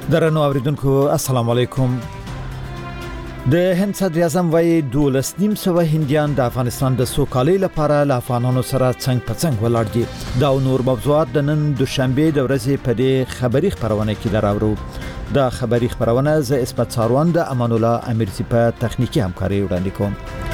درنو اوریدونکو السلام علیکم. د هند صدر اعظم وایي 12.5 هندیان د افغانستان د سوکالۍ لپاره له افغانانو سره څنګ په څنګ ولاړ دي. دا نور موضوعات د نن دوشنبه د ورځې په دې خبري خبرونه کې دراوړو. دا خبري خبرونه ز اسمت ساروان د امان الله امیرسی په تخنیکی همکاري وړاندې کوم.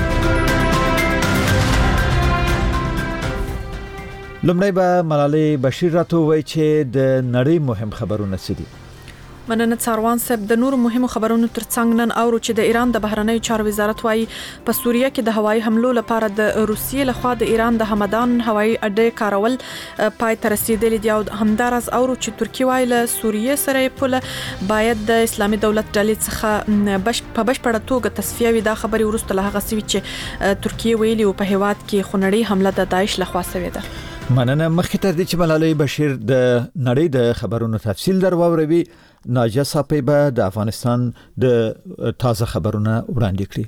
لمړی به ملالۍ بشیر راته وایي چې د نړۍ مهم خبرونه څه دي. مننه ساروان صاحب. د نور مهمو خبرونو ترڅنګ نن اورو چې د ایران د بهرنیو چارو وزارت وايي په سوریه کې د هوایي حملو لپاره د روسیې لخوا د ایران د همدان هوایي اډې کارول پای ته رسیدلی دی او همدارس اورو چې ترکیه وايي له سوریه سره پوله باید د اسلامي دولت ډلې څخه په بشپړه توګه تصفیه وي. دا خبري ورسته له هغه سوي چې ترکیه ویلي او په هیواد کې خونړی حمله د داعش لخوا شوې ده. مننه. مخکې تر دې چې ملالۍ بشیر د نړۍ د خبرونو تفصیل درواوروي، ناجیه صاحب به د افغانستان د تازه خبرونه وړاندې کړي.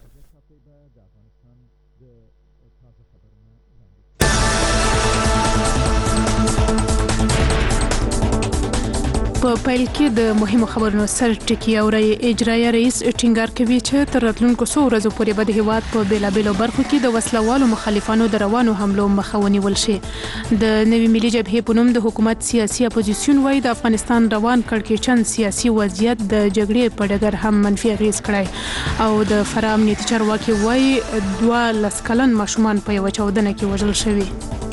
په پیل کې د مهمو خبرونو سر ټکی اوري. اجرایي رئیس ټینګار کوي چې تر راتلونکو څو ورځو پورې به د هیواد په بیلابیلو برخو کې د وسلوالو مخالفانو د روانو حملو مخه ونیول شي. د نوې ملي جبهې په نوم د حکومت سیاسي اپوزیسیون وايي د افغانستان روان کړکېچن سیاسي وضعیت د جګړې په ډګر هم منفي اغیز کړی او د فراه امنیتي چارواکي وايي 12 کلن ماشومان په یو چاودنه کې وژل شوي.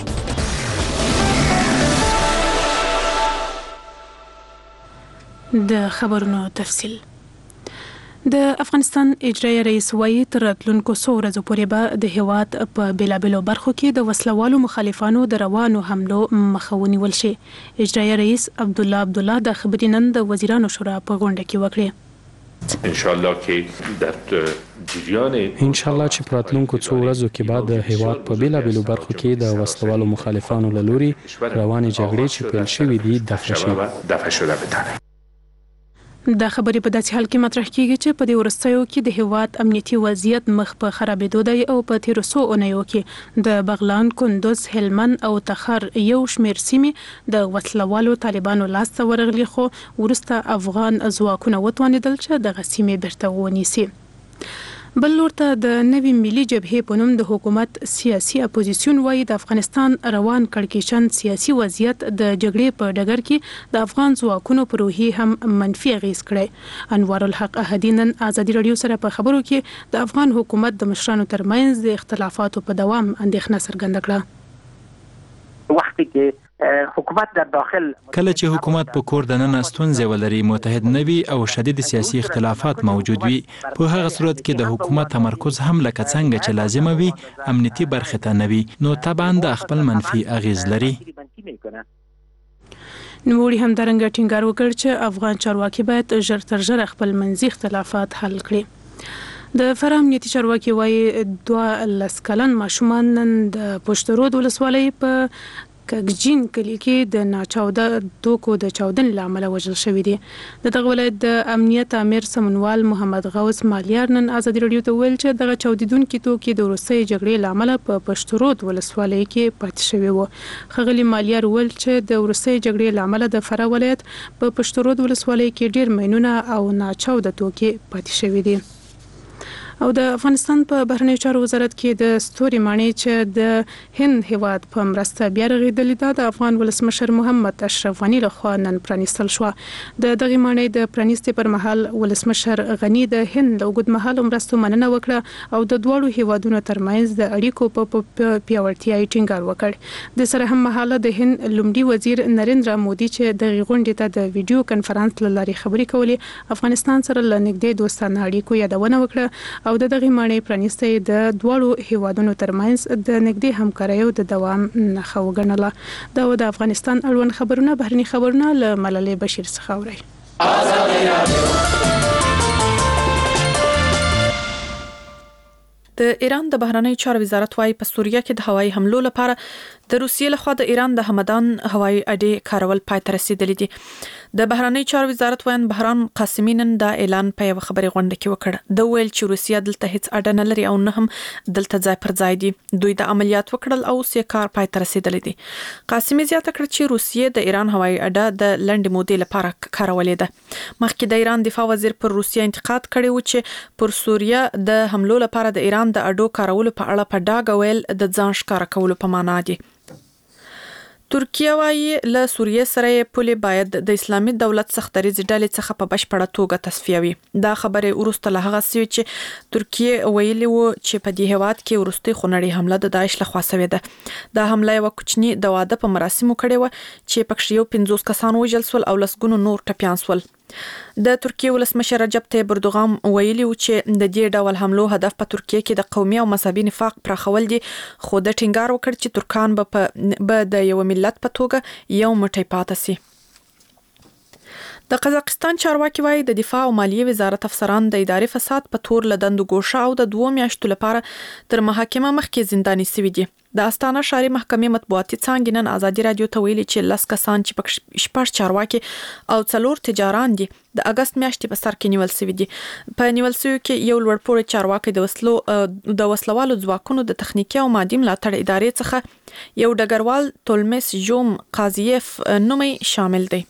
د خبرونو تفصیل. د افغانستان اجرایي رئیس وايي تر راتلونکو څو ورځو پورې به د هیواد په بیلابیلو برخو کې د وسلوالو مخالفانو د روانو حملو مخه ونیول شي. اجرایي رئیس عبدالله د خبري نن د وزیرانو شورا په غونډه کې وکړه. ان شاء الله کې د جریان ان شاء الله چې راتلونکو څو ورځو کې بعد د هیواد په بیلابیلو برخو کې د وسلوالو مخالفانو له لوري رواني جګړې چې پیل شوې دي دفع شده بدانه. دا خبرې په داسې حال کې مطرح کیږي چې په دې ورستیو کې د هیواد امنیتي وضعیت مخ په خرابېدو دی او په تیرو څو اونیو کې د بغلان، کندوز، هلمند او تخار یو شمېر سیمې د وسلوالو طالبانو لاسته ورغلي، خو وروسته افغان ځواکونه وتوانېدل چې دغه سیمې بیرته ونیسي. بل لورته د نوې ملي جبهې په نوم د حکومت سیاسي اپوزیسیون وايي د افغانستان روان کړکېچن سیاسي وضعیت د جګړې په ډګر کې د افغان ځواکونو پر روحي هم منفي اغیز کړی. انوار الحق احدی نن ازادي رادیو سره په خبرو کې د افغان حکومت د مشرانو ترمنځ د اختلافاتو په دوام اندېښنه څرګنده کړه. وخت کې حکومت در داخل کله چې حکومت په کور دننه ستونزې ولري، متحد نه وي او شدید سیاسي اختلافات موجود وي، په هغه صورت کې د حکومت تمرکز هم لکه څنګه چې لازمه وي امنیتي برخه ته نه وي، نو طبعا د خپل منفي اغیز لري. نوموړي هم درنګ ټینګار وکړ چې افغان چارواکي باید ژر تر ژره خپل منځي اختلافات حل کړي. د فراه امنیتي چارواکي وايي 12 کلن ماشومان نن د پشت رود ولسوالۍ په کګجین کلی کې د ناچاوده توکو د چاودن لامل وژل شوی دی. دغه ولایت د امنیت امیر سمونوال محمد غوث مالیار نن ازادي رادیو ته ویل چې دغه چاودیدونکو توکي د روسي جګړې لامل په پشترود ولسوالۍ کې پاتې شوی وو. خغلی مالیار ویل چې د روسي جګړې لامل د فراه ولایت په پشترود ولسوالۍ کې ډیر مینونه او ناچاوده توکي پاتې شوی دي. او د افغانستان په بهرنیو چارو وزارت کې د ستوري مانی چې د هند هیواد په مرسته بیا رغیدلې ده د افغان ولسمشر محمد اشرف غنی لخوا نن پرانیستل شو. د دغه مانی د پرانیستي پر مهال ولسمشر غنی د هند له اوږدمهاله مرستو مننه وکړه او د دوړو هیوادونو ترمنځ د اړیکو په پیاوړتیا ټینګار وکړ. د سره هم مهاله د هند لومړي وزیر نریندرا مودي چې د غونډې ته د ویډیو کانفرنس لاري خبرې کولې افغانستان سره لنګدې دوستانه اړیکو یادونه وکړه او د دغه معنی پرانیستي د دوړو هیوادونو ترمنځ د نږدې همکاریو د دوام نښه وګڼله. دا د افغانستان اړوند خبرونه بهرني خبرونه له ملالۍ بشیر څخه اوري. د ایران د بهرنی چارو وزارت وايي په سوریه کې د هوایي حملو لپاره د روسیې لخوا د ایران د همدان هوایي اډې کارول پای ته رسیدلې دي. د بهرنی چارو وزارت وایي بهران قاسمي نن دا اعلان په یو خبري غونډه کې وکړ. د ویل چې روسیه دلته هیڅ اډه نه لري او نه هم دلته ځای پر ځای دي. دوی د عملیات وکړل او سې کار پای ته رسیدلې دي. قاسمي زیاته کړ چې روسیه د ایران هوایي اډه د لنډ مودې لپاره کارولې ده. مخکې د ایران دفاع وزیر پر روسیه انتقاد کړی و چې پر سوریه د حملو لپاره د ایران د اډو کارولو په اړه په ډاګه ویل د ځان ښکار کولو په معنا دي. ترکیه وايي له سوریه سره پولې باید د اسلامي دولت سختریز ډلې څخه په بشپړه توګه تصفیه وي. دا خبره ورسته له هغه سوي چې ترکیه ویلي و چې په دې هواد کې ورستي خونړی حمله د داعش لخوا شوې ده. دا حمله یو کوچنی د واده په مراسمو کړې و چې پکې یو 50 کسان وژل شول او لسګونو نور ټپيان شول. د ترکیه ولسمشر رجب طیب اردوغان ویلي و چې د دې ډول حملو هدف په ترکیه کې د قومي او مذهبي نفاق پراخول دي، خو د ټینګار وکړ چې ترکان به د یو ملت په توګه یو موټی پاتې سي. د قزاقستان چارواکي وايي د دفاع او مالیې وزارت افسران د اداري فساد په تور لدند ګوښه او د 2 میاشتو لپاره تر محاکمه مخکې زنداني سوي دي. د استانه شاري محکمې مطبوعاتي څانګې نن ازادي رادیو ته ویلي چې 10 کسان چې په شپږ چارواکي او 4 تجاران دي د اگست میاشتې په سر کې نیول شوی دي. په نیول شوی کې یو لوړپوړی چارواکي د وسلوالو ځواکونو د تخنیکی او مادي ملاتړ ادارې څخه یو ډګروال تولمس جوم قاضیف نومي شامل دی.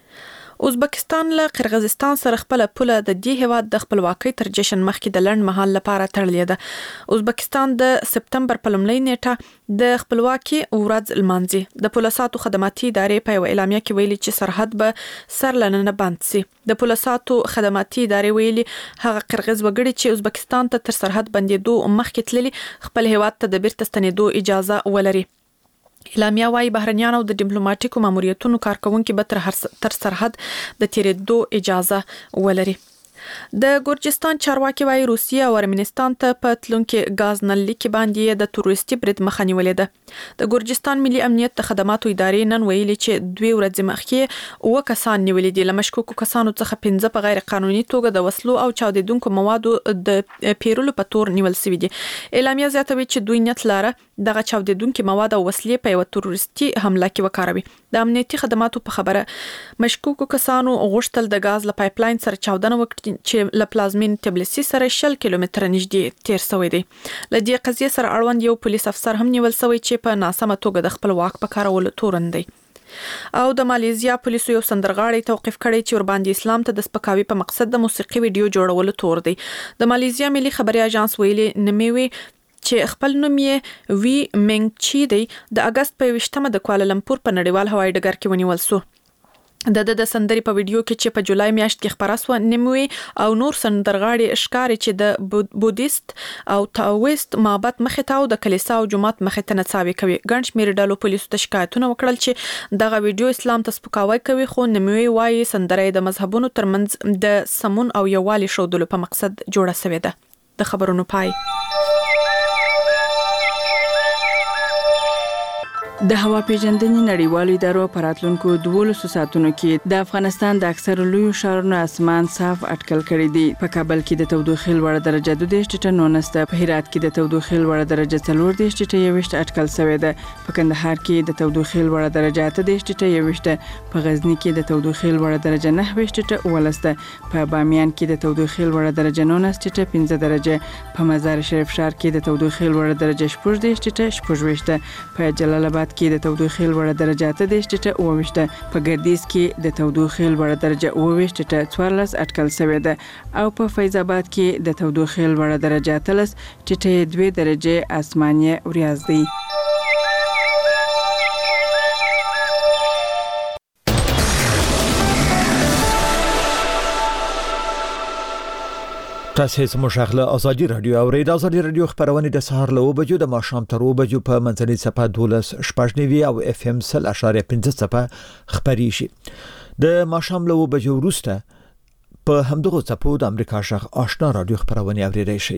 ازبکستان له قرغیزستان سره خپل پوله د دې هواد د خپلواکۍ تر جشن مخکې د لړن مهال لپاره تړلې ده. ازبکستان د سپتمبر په لومړۍ نیټه د خپلواکۍ ورځ لمانځي. د پولیساتو خدماتي ادارې په یو اعلامیه کې ویلي چې سرحد به سرلننه بند سي. د پولیساتو خدماتي ادارې ویلي هغه قرغیز وګړي چې ازبکستان ته تر سرحد بندېدو مخکې تللي خپل هواد ته د بیرته ستنېدو اجازه ولري. اعلامیه وايي بهرنیان او د ډیپلوماټیکو ماموریتونو کارکونکو به تر سرحد د تیریدو اجازه ولري. د ګورجستان چارواکي وايي روسیه او ارمنستان ته په تلونکو غاز نل کې باندې د تروریستي برید مخه نیولې ده. د ګورجستان ملي امنیت خدماتو ادارې نن ویلي چې 2 ورځې مخکې 9 کسان نیولې دي. لمشکوکو کسانو څخه 15 په غیر قانوني توګه د وسلو او چاودیدونکو موادو د پیرولو په تور نیول شوی دي. اعلامیه زیاتوي چې دوی نیت لاره دغه چاودیدونکو مواد او وسلې په یو تروریستي حمله کې وکاروي. د امنیتي خدماتو په خبره مشکوکو کسانو غوښتل د غاز له پایپلاین سره چاودنه وکړي چې له پلازمین تبلیسي سره 60 کیلومتره نږدې تیر شوی دی. له دې قضیه سره اړوند یو پولیس افسر هم نیول شوی چې په ناسمه توګه د خپل واک په کارولو تورن دی. او د مالیزیا پولیسو یو سندرغاړی توقیف کړی چې ور باندې اسلام ته د سپکاوي په مقصد د موسیقي ویډیو جوړولو تور دی. د مالیزیا ملي خبري اژانس ویلي نمیوي چې خپل نوم یې وی منګ چی دی د اگست په 20مه د کوالالمپور په نړیوال هوایي ډګر کې ونیول شو. د سندري په ویډیو کې چې په جولای میاشت کې خبره شو نیموي او نور سندرغاړي ښکاري چې د بودیست او تاویست معبد مخې ته او د کلیسا او جماعت مخې ته نڅاوي کوي. ګڼ شمېر ډلو پولیسو ته شکایتونه وکړل چې دغه ویډیو اسلام ته سپکاوی کوي، خو نیموي وايي سندره د مذهبونو ترمنځ د سمون او یووالي ښودلو په مقصد جوړه شوې ده. د خبرونو پای. د هوا پیژندنې نړیوالو ادارو په راتلونکو 12 ساعتونو کې د افغانستان د اکثر لویو ښارونو اسمان صاف اټکل کړی دی. په کابل کې د تودوخې لوړه درجه 2.9 په هرات کې د تودوخې لوړه درجه 4.1 اټکل شوې ده. په کندهار کې د تودوخې لوړه درجه 8.1، په غزنی کې د تودوخې لوړه درجه 9.18، په بامیان کې د تودوخې لوړه درجه 9.5 درجه، په مزار شریف ښار کې د تودوخې لوړه درجه 8.8، په جلال آباد کې د تودوخې لوړه درجه 8.28، په ګردیز کې د تودوخې لوړه درجه 8.14 اټکل شوې ده او په فیض آباد کې د تودوخې لوړه درجه 13.2 درجه آسماني ورياض دی. تاسو زموږ غږ ازادي رادیو او ریډ ازادي رادیو خبرونه د سهار له 9 بجو د ماښام تر 9 بجو په منځنۍ صفه 12.9 او اف ام 0.5 صفه خبري شي. د ماښام له 9 بجو وروسته په همدغه صفو د امریکا غږ آشنا رادیو خبرونه اوریدئ شي.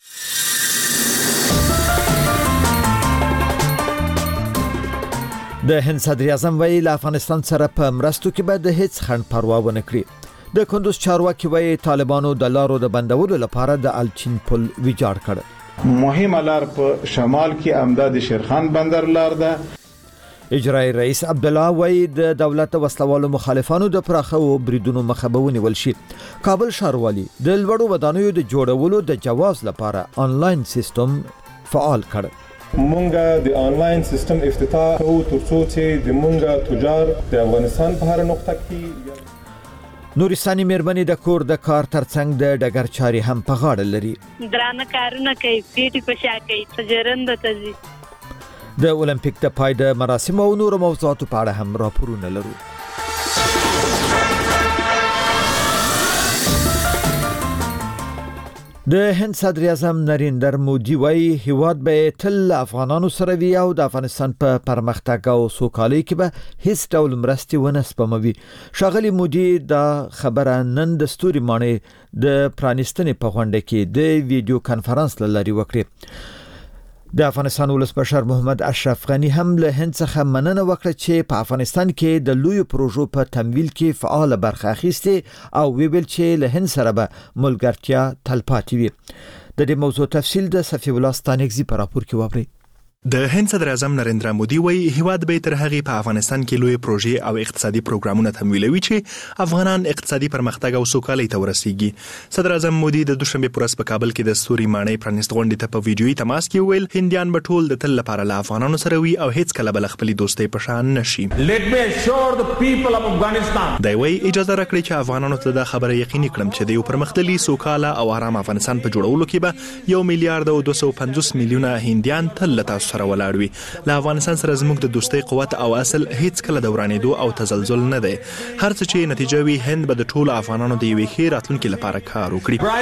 د هند صدر اعظم ویل افغانستان سره په مرستو کې به د هیڅ خنډ پروا ونه کړي. د کندوز چارواکي وایي طالبانو د لارو د بندولو لپاره د الچین پل ویجاړ کړ. مهمه لار په شمال کې امداد شیرخان بندر لار ده. اجرای رئیس عبدالله وای د دولت وسلوالو مخالفانو د پراخه او بریدونو مخبهونی ولشي. کابل ښاروالي د لوړو ودانیو د جوړولو د جواز لپاره آنلاین سیستم فعال کړ. مونږه د آنلاین سیستم افتتاح کوو ترڅو چې د مونږه تجار د افغانستان په هر نقطه کې نورستاني مېرمنې د کور د کار ترڅنګ د ډګر چاري هم په غاړه لري. درانه کارونه کوي، پیټي په شا کوي، تجربه تزي. د اولمپیک د پای د مراسم او نور موضوعاتو په اړه هم راپورونه لرو. د هند صدر اعظم نریندر مودي وایي هیواد به تل افغانانو سره وي او د افغانستان په پرمختګ او سوکالۍ کې به هیڅ ډول مرستې ونه سپموي. ښاغلي مودي دا خبره نن د ستوري ماڼۍ د پرانیستنې په غونډه کې د ویډیو کانفرنس له لارې وکړه. د افغانستان ولسمشر محمد اشرف غنی هم له هند څخه مننه وکړه چې په افغانستان کې د لوی پروژو په تمویل کې فعال برخه اخیسته او ویل چې له هند سره به ملګرتیا تلپاتې وي. د دې موضوع تفصیل د صفی الله ستانکزي په راپور کې ووري. د هند صدر اعظم نریندر مودي وایي هیواد به تر هغه په افغانستان کې لوی پروژې او اقتصادي پروګرامونه تمویلوي چې افغانان اقتصادي پرمختګ او سوکالۍ ته ورسیږي. صدر اعظم مودي د دوشنبه پر ورځ په کابل کې د ستوري ماڼۍ پرانیست غونډې ته په ویډیويي تماس کې ویل هندیان به ټول د تل لپاره له افغانانو سره وي او هیڅ کله بل خپل دوستۍ په شان نشي. Let me assure the people of Afghanistan. دا وایي اجازه راکړئ چې افغانانو ته دا خبره یقیني کړم چې د یو پرمختللي سوکاله او آرام افغانستان په جوړولو کې به 1 میلیارډ او 250 میلیونه هندیان تل له تاسو سره ولاړ وي. له افغانستان سره زموږ د دوستۍ قوت او اصل هیڅ کله د ورانېدو او تزلزل نه دی. هر څه چې نتیجه وي هند به د ټولو افغانانو د یوې ښې راتلونکي لپاره کار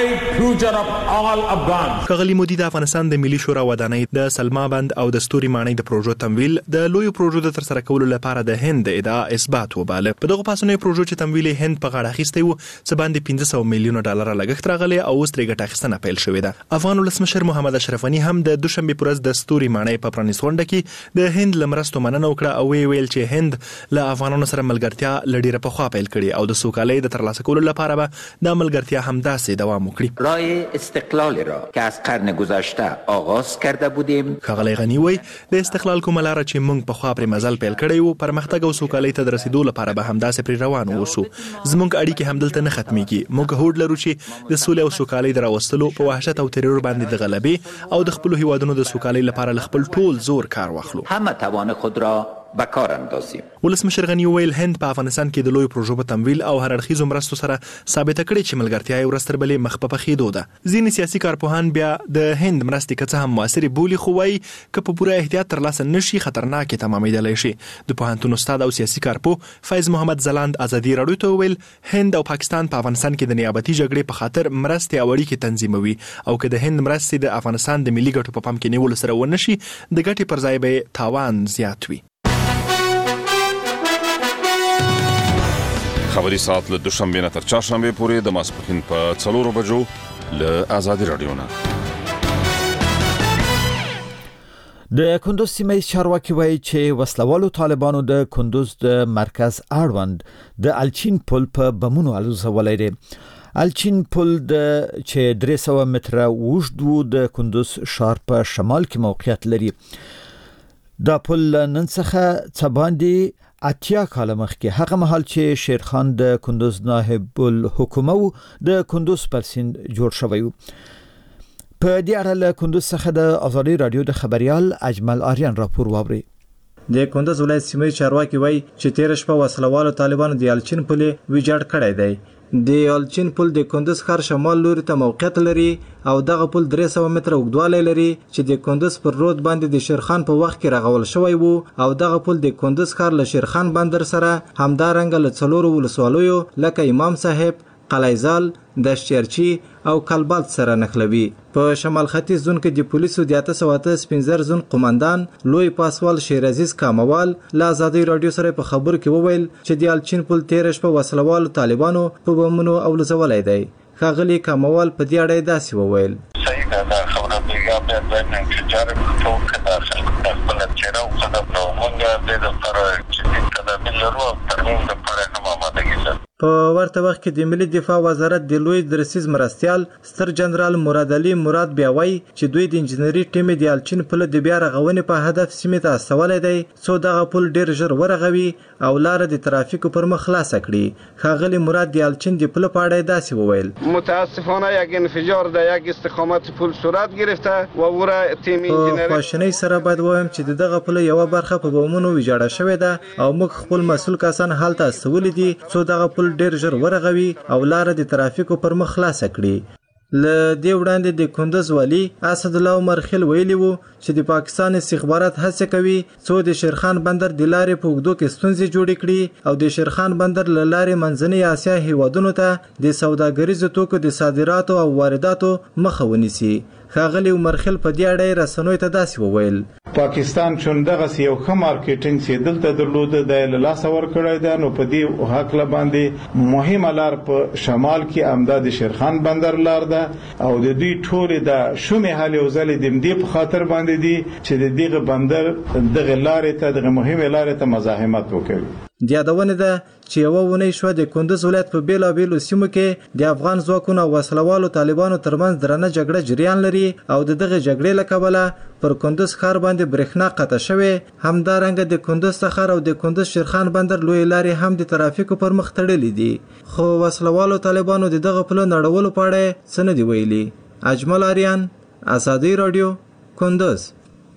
وکړي. ښاغلي مودي د افغانستان د ملي شورا ودانۍ د سلما بند او د ستوري ماڼۍ د پروژو تمویل د لویو پروژو د ترسره کولو لپاره د هند د ادعا اثبات وباله. په دغه پاسنۍ پروژو چې تمویل هند په غاړه اخیستی وو څه باندې 500 میلیونه ډالر لګښت راغلی او اوس ترې ګټه اخیستنه پیل شوې ده. افغان ولسمشر محمد اشرف غنی هم د دوشنبه پر ورځ د ستوري ماڼۍ په پرانیست غونډه کې د هند لمرستو مننه وکړه او ویل چې هند له افغانانو سره ملګرتیا لډیره په خوا پیل کړي او د سوکالۍ د ترلاسه کولو لپاره به د ملګرتیا همداسې دوام وکړي. راه استقلال را که از قرن گذشته آغاز کرده بودیم. ښاغلی غنی وایي د استقلال کومه لاره چې موږ په خوا پرې مزل پیل کړی وو پرمختګ او سوکالۍ ته د رسیدو لپاره به همداسې پرې روان اوسو. زموږ اړیکې همدلته نه ختمېږي. موږ هوډ لرو چې د سولې او سوکالۍ د راوستلو په وحشت او ترور باندې د غلبې او د خپلو هیوادونو د سوکالۍ لپاره له خپل ټول زور کار واخلو. همه توان خود را به کار اندازیم. ولسمشر غنی ویل هند په افغانستان کې د لوی پروژو په تمویل او هر اړخیزو مرستو سره ثابت کړي چې ملګرتیا یې ورستر بلې مخ په پخېدو ده. ځینې سیاسي کارپوهان بیا د هند مرستې که څه هم موثرې بولي خو وایي که په پوره احتیاط ترلاسه نشي خطرناکې تمامېدلی شي. د پوهنتون استاد او سیاسي کارپوه فیض محمد ځلاند ازادي راډیو ته وویل هند او پاکستان په افغانستان کې د نیابتي جګړې په خاطر مرستې او اړیکې تنظیموي او که د هند مرستې د افغانستان د ملي ګټو په پام کې نیولو سره ونه شي د ګټې پر ځای به تاوان زیات وي. خبري ساعت له دوشنبه نه تر چهارشنبه پورې د ماسپښین په 4 بجو له آزادي رادیو نه. د کندوز سیمه چارواکي وایي چې وسلوالو طالبانو د کندوز د مرکز اړوند د الچین پل په بمونو الوزولی دی. الچین پل د چې 300 متره اوږد و د کندوز ښار په شمال کې موقعیت لري. دا پل نن څخه څه باندې 80 کاله مخکې هغه مهال چې شیرخان د کندوز نائب الحکومه د کندوز پر سیند جوړ شوی و. په دې اړه له کندوز څخه د آزادي رادیو د خبريال اجمل آریان راپور واوري. د کندوز ولایت سیمه چارواکي وایي چې 13 شپه وسلوالو طالبانو د الچین پل ویجاړ کړی دی. د الچین پل د کندوز ښار شمال لوري ته موقعیت لري او دغه پل 300 متره اوږدوالی لري چې د کندوز پر رود باندې د شیرخان په وخت کې رغول شوی وو او دغه پل د کندوز ښار له شیرخان بندر سره همدارنګه له 4 ولسوالیو لکه امام صاحب، قلعه‌زال، دشتچرچی او کلبات سره نښلوي. په شمال ختیځ زون کې د پولیسو د 815 زون قومندان لوی پاسوال شیرعزیز کاموال له آزادي رادیو سره په خبر کې وویل چې د الچین پل 13 شپه وسلوالو طالبانو په بمونو اولزولی دی. ښاغلي کاموال په دې اړه داسې وویل: صحیح ده خبره پیغام باید نه انتظار وکړو کله خپل چیرې او خدای نو مونږ د لپاره چې تدابیر لرو او ترمیم لپاره هم آمادګي لرو. په ورته وخت کې د ملي دفاع وزارت د لوی درسیز مرستیال ستر جنرال مراد علي مراد بیا وایي چې دوی د انجنیري ټیم د الچین پل د بیا رغونې په هدف سیمې ته استولی دی څو دغه پل ډیر ژر ورغوي او لاره د ترافیکو پر مخ خلاصه کړي. ښاغلي مراد د الچین د پل په اړه داسې وویل: متاسفانه یک انفجار در یک استقامت پل صورت گرفته و او را تیم انجنیری په خواشینۍ سره باید ووایم چې دغه پل یوه برخه په بمونو ویجاړه شوې ده او موږ خپل مسؤل کسان هلته استولي دي څو دغه پل ډیر ژر ورغوي او لاره د ترافیکو پر مخ خلاصه کړي. له دې وړاندې د کندز والي اسد الله عمر خیل ویلي وو چې د پاکستان استخبارات هڅه کوي څو د شیرخان بندر د لارې په اوږدو کې ستونزې جوړې کړي او د شیرخان بندر له لارې منځنۍ اسیا هیوادونو ته د سوداګریزو توکو د صادراتو او وارداتو مخه ونیسي. ښاغلي عمر خیل په دې اړه رسنیو ته داسې وویل: پاکستان چون دغه یو ښه مارکیټینګ چې دلته درلوده د لاسه ورکړی ده، نو په دې هکله باندې مهمه لار په شمال کې امداد شیرخان بندر لار ده او د دوی ټولې د شومې حل یو ځل د دې په خاطر باندې دي چې د دغه بندر دغه لارې ته دغه مهمه لارې ته مزاحمت وکړي. د یادونه ده چې یوه اونۍ شوه د کندز ولایت په بیلابیلو سیمو کې د افغان ځواکونو او وسلوالو طالبانو ترمنځ درنه جګړه جریان لري او د دغه جګړې له کبله پر کندز ښار باندې برېښنا قطع شوې. همدارنګه د کندز څخه او د کندز شیرخان بندر لوی لارې هم د ترافیکو پر مخ تړلې دي، خو وسلوالو طالبانو د دغه پله نړولو په اړه څه نه دي ویلي. اجمل آریان، ازادي راډیو، کندز.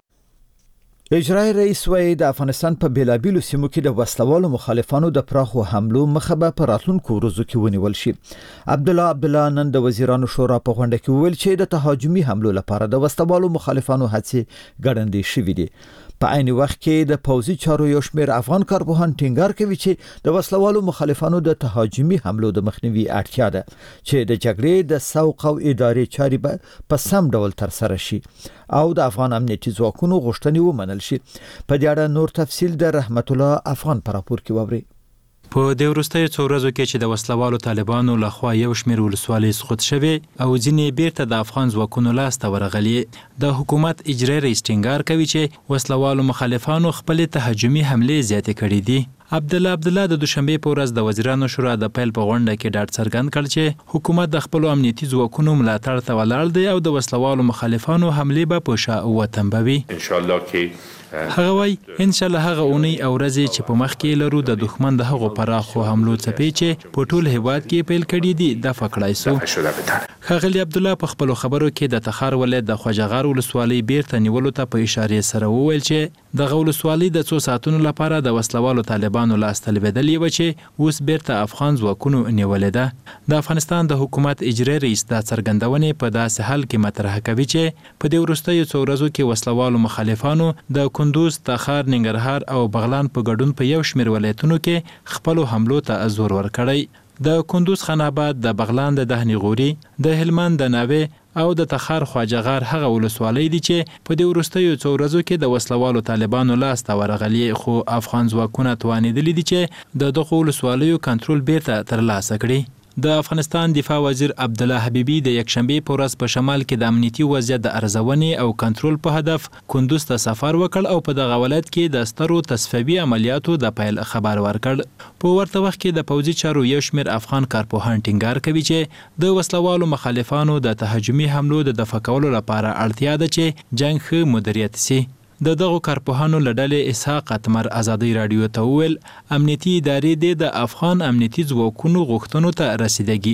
اجرایي رئیس وایي د افغانستان په بیلابیلو سیمو کې د وسلوالو مخالفانو د پراخو حملو مخه به په راتلونکو ورځو کې ونیول شي. عبدالله نن د وزیرانو شورا په غونډه کې وویل چې د تهاجمي حملو لپاره د وسلوالو مخالفانو هڅې ګړندې شوې دي. په عین وخت کې د پوځي چارو یو شمېر افغان کارپوهان ټینګار کوي چې د وسلوالو مخالفانو د تهاجمي حملو د مخنیوي اړتیا ده چې د جګړې د سوق او ادارې چارې به په سم ډول ترسره شي او د افغان امنیتي ځواکونو غوښتنې ومنل شي. په دې اړه نور تفصیل د رحمت الله افغان په راپور کې واورئ. په دې وروستیو څو ورځو کې چې د وسلوالو طالبانو لخوا یو شمېر ولسوالۍ سقوط شوې او ځینې بیرته د افغان ځواکونو لاسته ورغلي، د حکومت اجرایي رئیس ټینګار کوي چې وسلوالو مخالفانو خپلې تهاجمي حملې زیاتې کړې دي. عبدالله د دوشنبه په ورځ د وزیرانو شورا د پیل په غونډه کې ډاډ څرګند کړ چې حکومت د خپل امنیتي ځواکونو ملاتړ ته ولاړ دی او د وسلوالو مخالفانو حملې به په شا وتنبوي. ان شاء الله کې هغه وای ان شاء الله هغه اونۍ او ورځې چې په مخ کې لرو د دښمن د هغو پراخو حملو څپې چې په ټول هیواد کې پیل کړي دي د فکړای سو. ښاغلي عبدالله په خپل خبرو کې د تخار ولایت د خواجهغار ولسوالۍ بیرته نیولو ته په اشارې سره وویل چې د ولسوالۍ د څو ساعتونو لپاره د وسلوالو طالبانو لاسته لوېدلې و چې اوس بیرته افغان ځواکونو نیولې ده. د افغانستان د حکومت اجرایي رئیس دا څرګندونې په داسې حال کې مطرح کوي چې په دې وروستیو څو ورځو کې وسلوالو مخالفانو د کندوز، تخار، ننګرهار او بغلان په ګډون په یو شمېر ولایتونو کې خپلو حملو ته زور ورکړی. د کندوز، خان آباد، د بغلان د دهنی غوري، د هلمند د ناوې او د تخار خواجهغار هغه ولسوالۍ دي چې په دې وروستیو څو ورځو کې د وسلوالو طالبانو لاسته ورغلي، خو افغان ځواکونه توانېدلي دي چې د دغو ولسوالیو کنټرول بیرته ترلاسه کړي. د افغانستان دفاع وزیر عبدالله حبیبي د یکشنبه په ورځ په شمال کې د امنیتي وضعیت د ارزونې او کنټرول په هدف کندوز ته سفر وکړ او په دغه ولایت کې د سترو تصفیوي عملیاتو د پیل خبر ورکړ. په ورته وخت کې د پوځي چارو یو شمېر افغان کارپوهان ټینګار کوي چې د وسلوالو مخالفانو د تهاجمي حملو د دفع کولو لپاره اړتیا ده چې جنگ ښه مدیریت شي. د دغو کارپوهانو له ډلې اسحاق اتمر ازادي راډیو ته وویل امنیتي ادارې د افغان امنیتي ځواکونو غوښتنو ته رسیدګي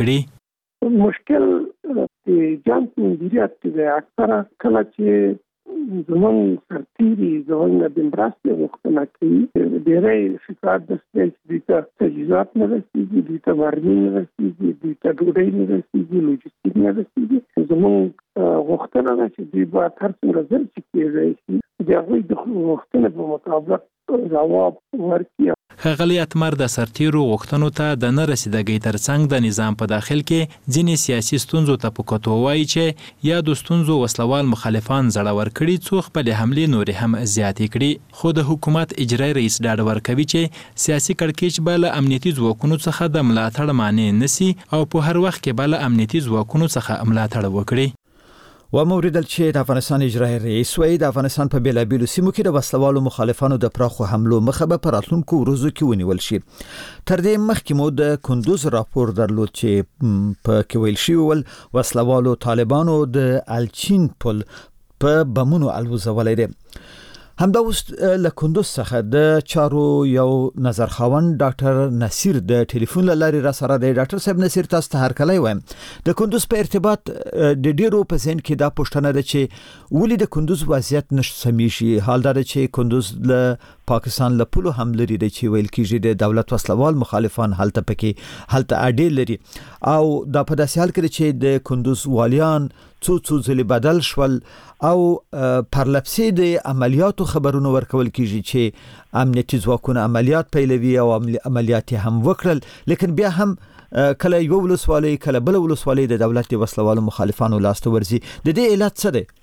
وکړي. مشکل د جنگ مدیریت دی اکثره کله چې زمون سرتیري زمون د مرستې غوښتنه کوي ډېری شکایت د سپیس د تجهیزات نه رسیږي، د مرمۍ نه رسیږي، د ډوډۍ نه رسیږي، لوجستیک نه رسیږي. زمون غوښتنه ده چې دوی باید هر څومره ژر چې کېدای شي د هغوی د غوښتنې په مطابق جواب ورکړي. ښاغلي اتمر د سرتیرو غوښتنو ته د نه رسیدګۍ ترڅنګ د نظام په داخل کې ځینې سیاسي ستونزو ته په کتو وایي چې یا د ستونزو وسلوال مخالفان زړور کړي څو خپلې حملې نورې هم زیاتې کړي. خو د حکومت اجرایي رئیس ډاډ ورکوي چې سیاسي کړکېچ به له امنیتي ځواکونو څخه د ملاتړ مانع نشي او په هر وخت کې به له امنیتي ځواکونو څخه ملاتړ وکړي. و موریدل چې د افغانستان اجرایي رئیس وایي د افغانستان په بیلابیلو سیمو کې د وسلوالو مخالفانو د پراخو حملو مخه به په راتلونکو ورځو کې ونیول شي. تر دې مخکې مو د کندوز راپور درلود چې په کې ویل شوی ول وسلوالو طالبانو د الچین پل په بمونو الوزولای دي. همدا اوس له کندوز څخه د چارو یو نظر خاوند ډاکټر نصیر د ټلیفون لاري را سره دی. ډاکټر صاحب نصیر، تاسو ته هرکلی وایم. د کندوز په ارتباط د ډیرو په ذهن کې دا پوښتنه ده چې ولې د کندوز وضعیت نشي سمېږي. حال دا ده چې کندوز له پاکستان له پلو هم لري د چې ویل کېږي د دولت وسلوال مخالفان هلته اډې لري او دا په داسې حال کې چې د کندوز والیان څو ځلې بدل شول او پرلپسې د عملیاتو خبرونه ورکول کېږي چې امنیتي ځواکونه عملیات پیلوي او عملیات هم وکړل، لیکن بیا هم کله یو ولسوالۍ کله بل ولسوالۍ د دولت د وسلوالو مخالفانو لاس ته ورځي. د دې علت څه دی؟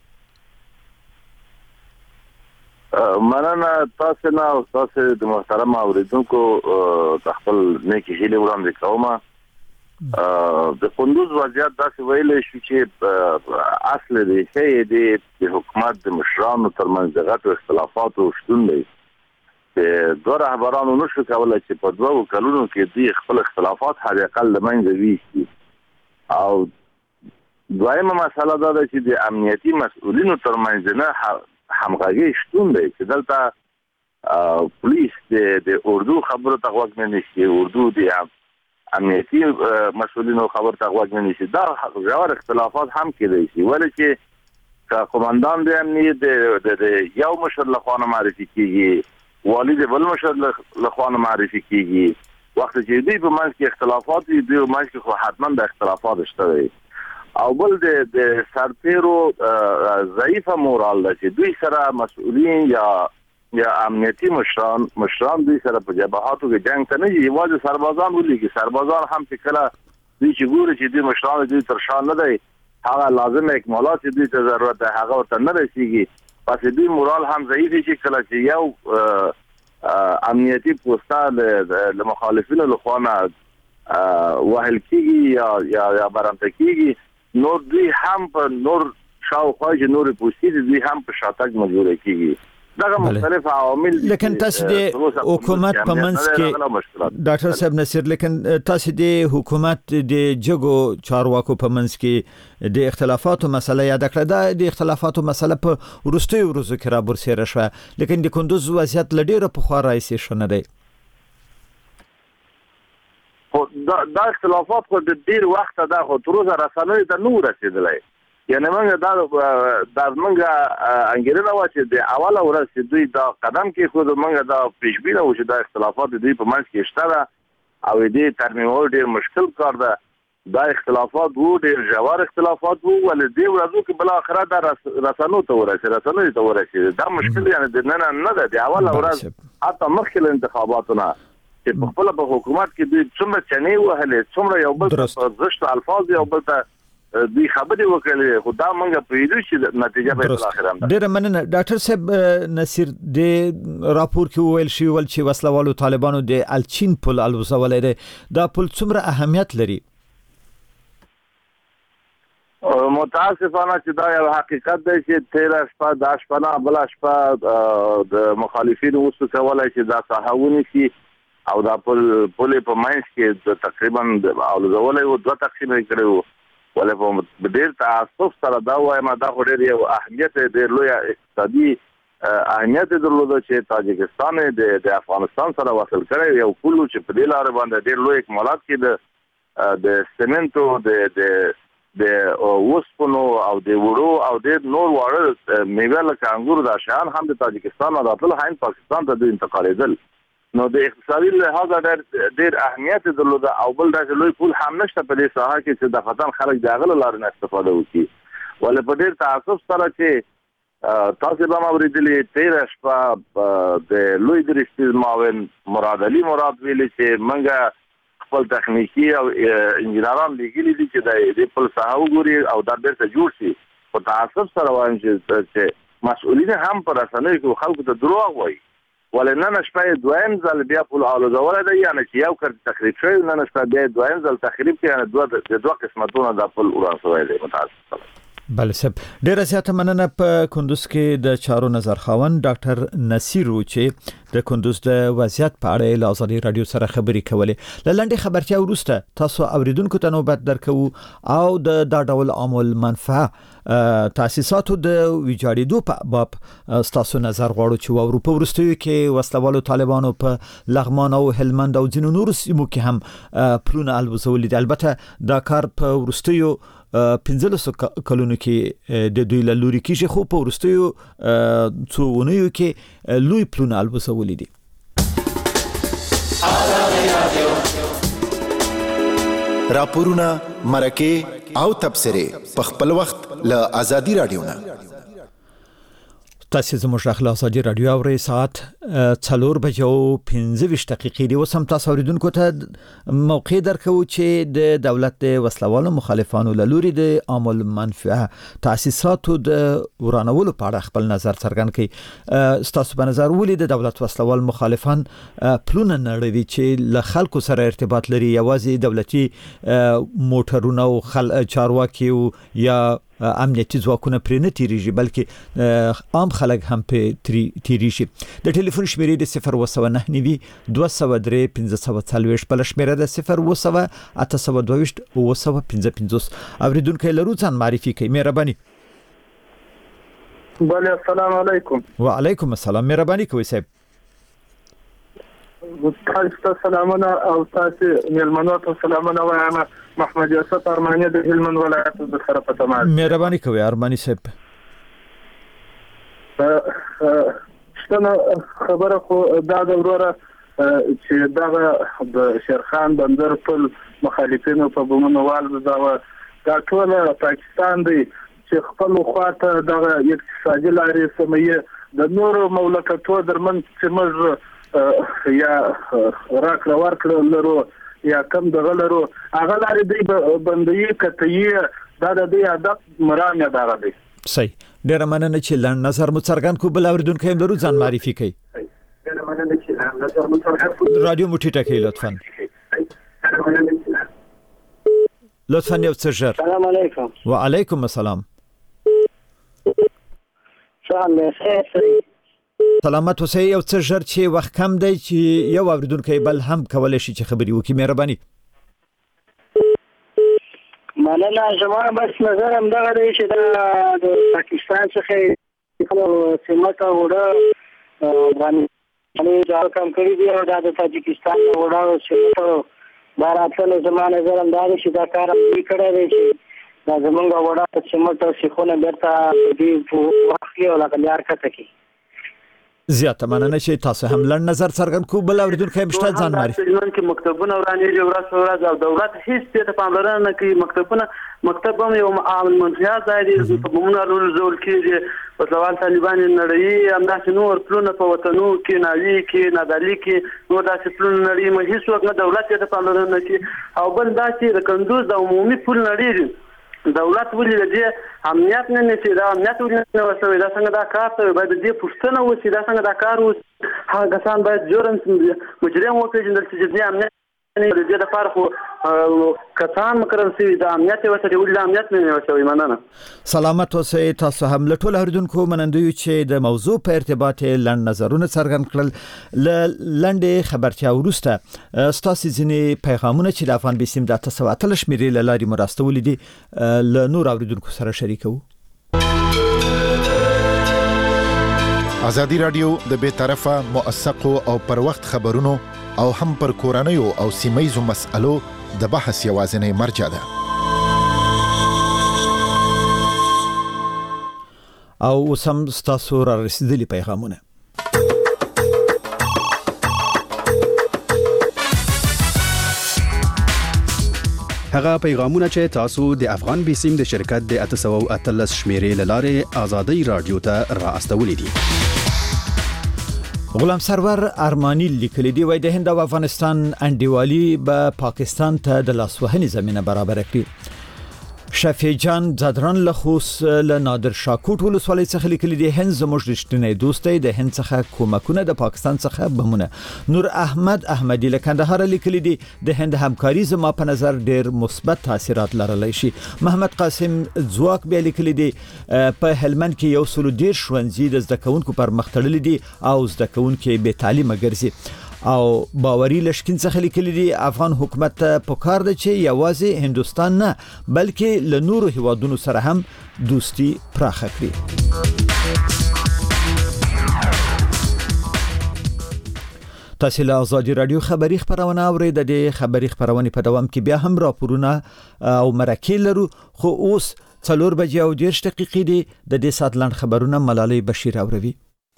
مننه تاسو نه او تاسو د محترم اوریدونکو د خپل نیکی هیله وړاندې کوم. د کندوز وضعیت داسې ویل شو چې اصل دی چې د حکومت د مشرانو ترمنځ د غټو اختلافاتو شتون دی. دوه رهبرانو نشو کولی چې په 2 کلونو کې دوی خپل اختلافات حد اقل له منځه ویستي. او دویمه مسله دا ده چې د امنیتي مسؤلینو ترمنځ نه همغږي شتون دی چې دلته پولیس د اردو خبرو ته غوږ نه نیسي، اردو د امنیتي مسؤلینو خبر ته غوږ نه نیسي. دا ژور اختلافات هم کېدای شي ولې چې قومندان د امنیت د یو مشر لخوا معرفي کیږي، والی د بل مشر لخوا معرفي کیږي. وخت چې دوی په منځ کې اختلافات دي، دوی په منځ کې خو حتما د اختلافات شته وي. او بل د سرتیرو ضعیفه مورال ده چې دوی سره مسؤلین یا امنیتي مشران دوی سره په جبهاتو کې جنگ ته نه یوازې سربازان ولېږي. سربازان هم چې کله دوی چې ګوري چې دوی مشران دوی تر شان نه دی، هغه لازم اکمالات دوی ته ضرورت ده هغه ورته نه رسیږي. پس دوی مورال هم ضعیف شي. کله چې یو امنیتي پوسټه له مخالفینو لخوا وهل کیږي یا برمته کیږي، نور دوی هم په نور شاوخوا چې نور پوسټې دوی هم په شاتګ مجبور کیږي. دغه مختلف عوامل. لیکن تاسو د حکومت په منځ کې ډاکټر صاحب نصیر، لیکن تاسو د حکومت د جګو چارواکو په منځ کې د اختلافاتو مسله یاد کړه. د اختلافاتو مسله په وروستیو ورځو کې را برسېره شوه، لیکن د کندوز وضعیت له ډیره پخوا راهیسې شونه دی. دا اختلافات خو د ډیر وخت دا خو تر اوسه رسنیو ته نه ورسېدلی. یعنی موږ دا موږ انګیرنه و چې د اوله ورځ چې دوی دا قدم کې خو موږ دا پیشبینه و چې دا اختلافات دوی په منځ کې شته او دې ترمیمول ډیر مشکل کار ده. دا اختلافات وو ډیر ژور اختلافات وو ولې دې ورځو کې بل اخره دا رسنیو ته ورسېد. دا مشکل یعنی د نه ده د اوله ورځ حتی مخکې له انتخاباتو نه چې په خپل په حکومت کې دوی څومره چنې وهلې، څومره یو بل ته زشت الفاظ یو بل ته دوی خبرې وکړلې، خو دا موږ پوهېدو چې نتیجه به تر اخره ده. ډېره مننه ډاکټر صاحب نصیر. د راپور کې ویل شوی ول چې وسلوالو طالبانو د الچین پل الوزولی دی. دا پل څومره اهمیت لري؟ متاسفانه چې دا یو حقیقت دی چې 13 شپه دا شپه نه بله شپه د مخالفینو اوس کولی چې دا ساحه ونیسي او دا پل په منځ کې تقریبا الوزولی و 2 تقسیم یې کړی و. ولې په ډېر تعصب سره دا وایم دا خو ډېر یو اهمیت ډېر لوی اقتصادي اهمیت درلوده چې تاجکستان د افغانستان سره وصل کړی یو پل چې په دې لارې باندې ډېر لوی اکمالات کې د سمنټو د اوسپنو او د وړو او د نور واړه میوه لکه انګور دا شیان هم د تاجکستان نه راتلل هند پاکستان ته انتقالېدل. نو د اقتصادي لحاظ ډېر اهمیت درلوده او بل داسې لوی پول هم نشته په دې ساحه کې چې د فتن خلک د هغه له لارې نه استفاده وکړي. ولې په ډېر تعصب سره چې تاسو به هم اورېدلي 13 شپه د لوی درستیز معاون مراد علي مراد ویلي چې موږ خپل تخنیکي او انجینران لیږلي دي چې د پل ساحه وګوري او دا بیرته جوړ شي. په تعصب سره وایم چې مسؤلین هم په رسنیو کې خلکو ته دروغ وایي. ولې نن شپه دویم ځل بیا پل الوزولی دی، یعنی چې یو کړ تخریب شوی، نن شپه بیا دویم ځل تخریب کې یعنی دوه قسمتونه دا پل وران شوی دی. متاسفانه بله صاحب ډیره زیاته مننه. په کندوز کې د چارو نظر خاوند ډاکټر نصیر چې د کندوز د وضعیت په اړه له ازادي رادیو سره خبرې کولې. لنډه خبرتیا وروسته تاسو اوریدونکو ته نوبت درکو او د دا ډول عامل منفعه تاسیساتو د ویجاړېدو په باب تاسو نظر غواړو چې ورو په ورستیو کې وسلوالو طالبانو په لغمان او هلمند او ځینو نورو سیمو کې هم پلونه الوزولي دي. البته دا کار په ورستیو 15 کلونو کې د دوی له لوري کېږي، خو په ورستیو څو ونیو کې لوی پلونه الوزولي دي. راپورونه، مرکه او تبصره په خپل وخت له ازادي رادیو نه. تاسو زموږ راخله ازادي رادیو اوري ساعت 4:15 دی. وسم تاسو اوریدونکو ته موقع درکو چې د دولت د وسلوالو مخالفانو له لوري د عامل منفعه تاسیساتو د ورانولو په اړه خپل نظر څرګند کړي. تاسو په نظر ولې د دولت وسلوال مخالفان پلونه نړوي چې له خلکو سره ارتباط لري، یوازې دولتي موټرونه او چارواکي یا امنیتي ځواکونه پرې نه تیریږي بلکې عام خلک هم په تیریږي. د ټلیفون شمیرې د 019 203 1540 بل شمیره د 019 822 955. اوریدونکو لرو ځان معرفي کوي. مهرباني. بله السلام علیکم. وعلیکم السلام. مهرباني کوي صاحب. تاسو سلامونه او تاسو ملمنو ته سلامونه وایم. محمد یوسف ارمانی د هلمند ولایت د سره په تماس. مهرباني کوي ارمانی صاحب. څنګه خبره خو دا د وروره چې دا د شیرخان بندر ټول مخالفینو په بمونوال دا ټول پاکستان دی چې خپل خواته د اقتصادي لارې سمې د نورو مملکتونو درمن چې موږ یا راکړه ورکړه لرو یا کم د غلرو هغه لري د بندي کتیه دا د ادب مرامه دغه دی. صحیح. ډیر مننه چې لن نظر مو څرګند کو. بل اوریدونکو هم درو ځان معرفي کوي. ډیر مننه چې لن نظر مو څرګند رادیو مټی ټکی لطفا. لطفا یو څه ژر. السلام علیکم. وعلیکم السلام. سلامت اوسئ. یو څه ژر چې وخت کم دی چې یو اوریدونکو بل هم کولای شي چې خبري وکړي. مهرباني. مننه. زما بس نظر هم دغه دی چې د پاکستان څخه کوم سیمه وړه باندې ځای کم کړی دی او د تاجکستان وړه چې باراتله زما نظر هم دا دی چې دا کار یې کړی دی چې دا زمونږ وړه سیمه سیخونه بیرته په وخت کې او لګیار کته کی. زیاته مننه چې تاسو هم لن نظر څرګند کو. بل اوریدونکو هم شته ځان معرفي. چې مکتبونه ورانېږي ورځ او دولت هیڅ ته پاملرنه نه کوي. مکتب هم یو عامل منفعه ځای دی. په بمونو زول کېږي وسلوال طالبان نړۍ همداسې نور پلونه په وطنو کې ناوي کې نادالي کې نور داسې پلونه نړۍ مې هیڅ وخت نه دولت ته پاملرنه نه کوي. او بل دا چې د کندوز د عمومي پل نړۍ دولت ولې دې امنیت نه نشي دا امنیت ولې نه وسوي دا څنګه دا کار ته باید دې پښتنه وسی دا څنګه دا کار وسی هغه کسان باید جرم مجرم وپېژندل چې دې امنیت نه دې د فارغ کسان مقرر شي دا امنیت وسوي ولې امنیت نه وسوي. مننه. سلامت اوسئ. تاسو هم له ټول اوریدونکو منندوی چې د موضوع په ارتباط لند نظرونه څرګند کړل. لنډه خبرتیا وروسته ستاسو ځینې پیغامونه چې د افغان بیسیم د 8 شمیرې له لارې مرستولې دي له نور اوریدونکو سره شریکو. ازادي رادیو د بے طرفه موثقو او پر وخت خبرونو او هم پر کورنیو او سیمایزو مسألو د بحث یوازینی مرجع ده. او سم ستاسو را رسیدلی پیغامونه. هغه پیغامونه چې تاسو د افغان بیسیم د شرکت د 813 شمیرې لاره ازادي رادیو ته را استولې دي. غلام سرور ارمانی لیکلی دی وای د هند او افغانستان انډیوالي به پاکستان ته د لاسوهنې زمينه برابر کړي. شفیع جان زادران له خوس له نادر شاکوټ ولسوالۍ څخه لیکلي دي هند زموږ رښتینی دوست دی د هند څخه کومکونه د پاکستان څخه بمونه. نور احمد احمدی له کندهار لیکلي دي د هند همکاري زما په نظر ډیر مثبت تاثیرات لرلی شي. محمد قاسم زواک بیا لیکلي دي په هلمند کې یو سلو ډیر ښوونځي د زده کوونکو پر مخ تړلي دي او زده کوونکي بې تعلیمه ګرځي. او باوري لشکین څخه لیکلي دي افغان حکومت ته پکار دی چې یوازې هندستان نه بلکې له نورو هیوادونو سره هم دوستي پراخه کړي. تاسو له آزادي رادیو خبری خبرونه اورئ. د دې خبری خبرونه په دوام کې بیا هم راپورونه او مرکې لرو خو اوس 4:10 دقیقې دي. د دې سات لاند خبرونه ملالۍ بشیر اوروي.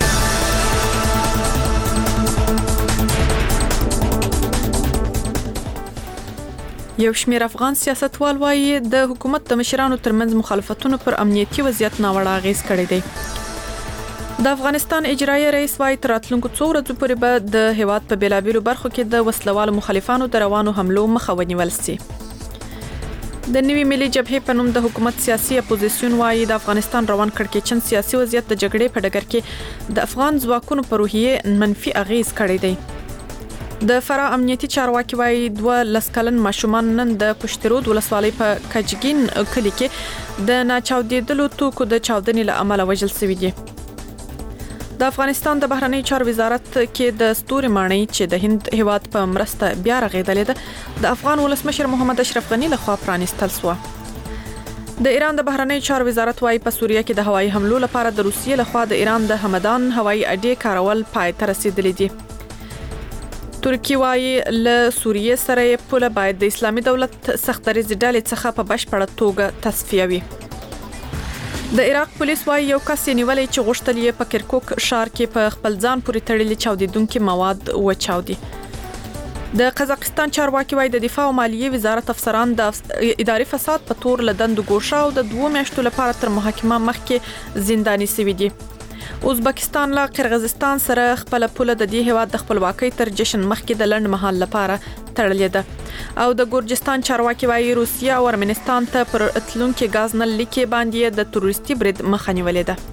یو شمېر افغان سیاستوال وايي د حکومت د مشرانو ترمنځ مخالفتونو پر امنیتي وضعیت ناوړه اغیز کړی دی. د افغانستان اجرایي رئیس وايي تر راتلونکو څو ورځې پورې به د هیواد په بیلابیلو برخو کې د وسلوالو مخالفانو د روانو حملو مخه ونیول شي. د نوي ملي جبهې په نوم د حکومت سیاسي اپوزیسیون وايي د افغانستان روان کړکېچن سیاسي وضعیت د جګړې په ډګر کې د افغان ځواکونو پر روحیه منفي اغیز کړی دی. د فرا امنیتي چارواکي وايي 12 کلن ماشومان نن د پشترود ولسوالۍ په کجګین کلی کې د ناچاودېدلو توکو د چاودنې له امله وژل شوي دي. د افغانستان د بهرنی چارو وزارت کې د ستوري ماڼۍ چې د هند هیواد په مرسته بیا رغېدلې ده د افغان ولسمشر محمد اشرف غنی لخوا پرانیستل شو. د ایران د بهرنی چارو وزارت وايي په سوریه کې د هوایي حملو لپاره د روسیې لخوا د ایران د همدان هوایي اډې کارول پای ته رسیدلې دي. ترکیه وايي له سوریه سره پوله باید د اسلامي دولت سختدریز ډلې څخه په بشپړه توګه تصفیه وي. د عراق پولیس وايي یو کس نیولې چې غوښتل یې په کرکوک ښار کې په خپل ځان پورې تړلي چاودیدونکي مواد وچاودي. د قزاقستان چارواکي وايي د دفاع او مالیې وزارت افسران د اداري فساد په تور له دندو ګوښه او د 2 میاشتو لپاره تر محاکمه مخکې زنداني شوي دي. ازبکستان له قرغیزستان سره خپل پوله د دې هیواد د خپلواکۍ تر جشن مخکې د لنډ مهال لپاره تړلې ده. او د ګورجستان چارواکي وايي روسیا او ارمنستان ته پر اتلونکو غاز نل لیکي باندې د تروریستي برید مخه نیولې ده.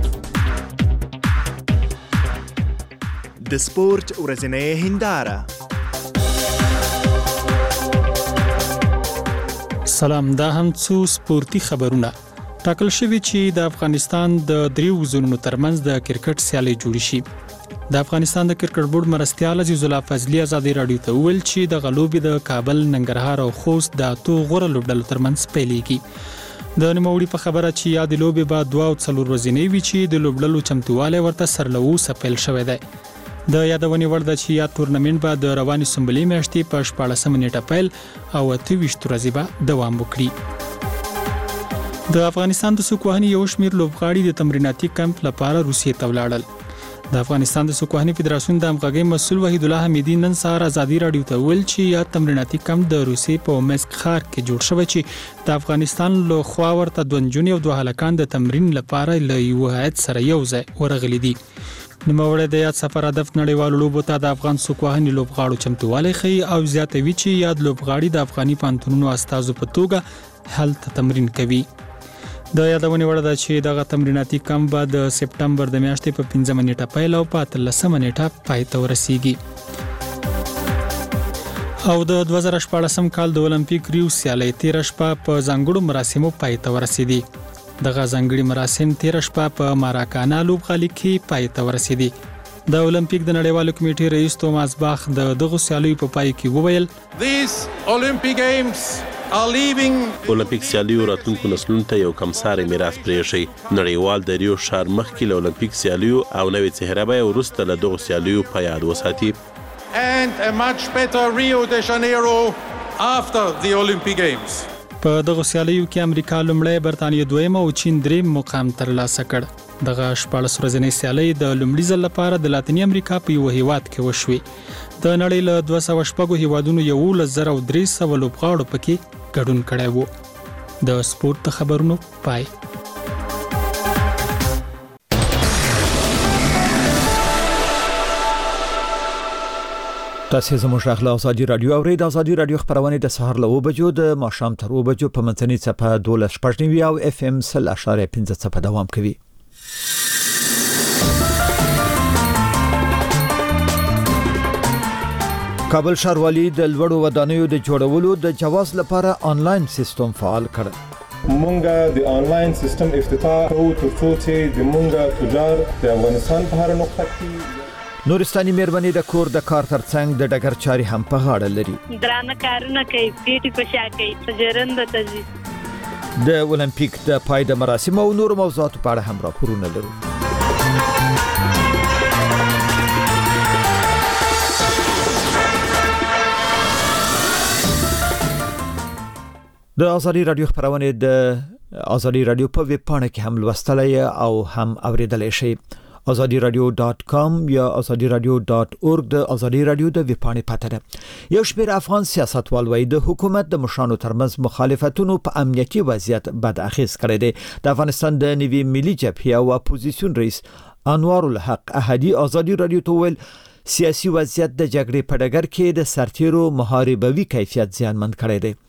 د سپورت ورځنۍ هنداره. سلام، دا هم څو سپورتي خبرونه. ټاکل شوی چې د افغانستان د دریو زونونو ترمنځ د کرکټ سیالي جوړ شي. د افغانستان د کرکټ بورډ مرستیال عزیز الله فضلی آزادي رادیو ته ویل چې د غلوبې د کابل، ننګرهار او خوست د اتو غوړه لوبډلو ترمنځ پیلېږي. د نوموړي په خبره چې یاد لوبې بعد 2 او 4 ورځې وی چې د لوبډلو چمتواله ورته سرلوو سپیل شوې ده. د یادونې وړ ده چې یا تورنمنت به د رواني سنبلې میاشتې په 14 نیټه پیل او 28 ورځې به دوام وکړي. د افغانستان د سوکوهني یو شمیر لوبغاړي د تمریناتي کمپ لپاره روسیې ته ولاړل. د افغانستان د سوکوهني فدراسیون د همغږي مسؤل وحید الله حمیدی نن سهار آزادي رادیو ته ویل چې یا تمریناتي کمپ د روسیې په اومسک ښار کې جوړ شوی چې د افغانستان له خوا ورته 2 نجونې او 2 هلکان د تمرین لپاره له یو هیئت سره یو ځای ورغلي دي. نوموړی د یاد سفر هدف نړیوالو لوبو ته د افغان سوکوهني لوبغاړو چمتوالی ښیي او زیاتوي چې یاد لوبغاړي د افغاني پانتونونو استازو په توګه هلته تمرین کوي. د یادونې وړ ده چې دغه تمریناتي کمپ به د سپټمبر د میاشتې په 15 نیټه پیل او په 13 نیټه پای ته ورسیږي. او د 2014 کال د اولمپیک ریو سیالۍ 13 شپه په ځانګړو مراسمو پای ته ورسیدي. دغه ځانګړي مراسم 13 شپه په ماراکانا لوبغالي کې پای ته ورسیدي. د اولمپیک د نړیوالو کمیټې رئیس توماس باخ د دغه سیالیو په پای کې وویل These Olympic Games اولمپیک سیالیو راتلونکو نسلونو ته یو کمساري میراث پرېښی. نړیوال د ریو ښار مخکې له اولمپیک سیالیو او نوې څهره به وروسته له دغو سیالیو په یاد وساتي. And a much better Rio de Janeiro after the Olympic Games. په دغه سیالیو کې امریکا لومړی، برتانیه دویم او چین دریم مقام ترلاسه کړ. دغه 14 ورځنۍ سیالۍ د لومړي ځل لپاره د لاتینی امریکا په یو هیواد کې وشوې. د نړۍ له 200 هیوادونو 11,300 لوبغاړو پکې ګډون کړی وو. د سپورت خبرونو پای. تاسو زموږ غلا ازادي رادیو او د ازادي رادیو خبرونه د سهار له 9 بجو د ماښام تر 9 بجو په منځنۍ صفه 12.9 او اف ام 0.15 صفه دوام کوي. کابل ښاروالي د لوړو ودانیو د جوړولو د جواز لپاره آنلاین سیستم فعال کړ. مونږه د آنلاین سیستم افتتاح کوو ترڅو چې د مونږه تجار د افغانستان په هر نقطه کې نورستاني مېرمنې د کور د کار ترڅنګ د ډګر چاري هم په غاړه لري. درانه کارونه کوي، پیټي په شا کوي، سجرند ته ځي. د اولمپیک د پای د مراسم او نور موضوعات په اړه هم راپورونه لرو. د ازادي رادیو خبرونه د ازادي رادیو په ویب پاڼه کې هم لوستلای او هم اوریدلای شئ. azadiradio.com یا azadiradio.org د ازادي رادیو د ویب پاڼې پته ده. یو شمېر افغان سیاستوال وایي د حکومت د مشرانو ترمنځ مخالفتونو په امنیتي وضعیت بد اغیز کړی دی. د افغانستان د نوي ملي جبهې او اپوزیسیون رئیس انوار الحق احدی ازادي رادیو ته ویل سیاسي وضعیت د جګړې په ډګر کې د سرتیرو محاربوي کیفیت زیانمن کړی دی.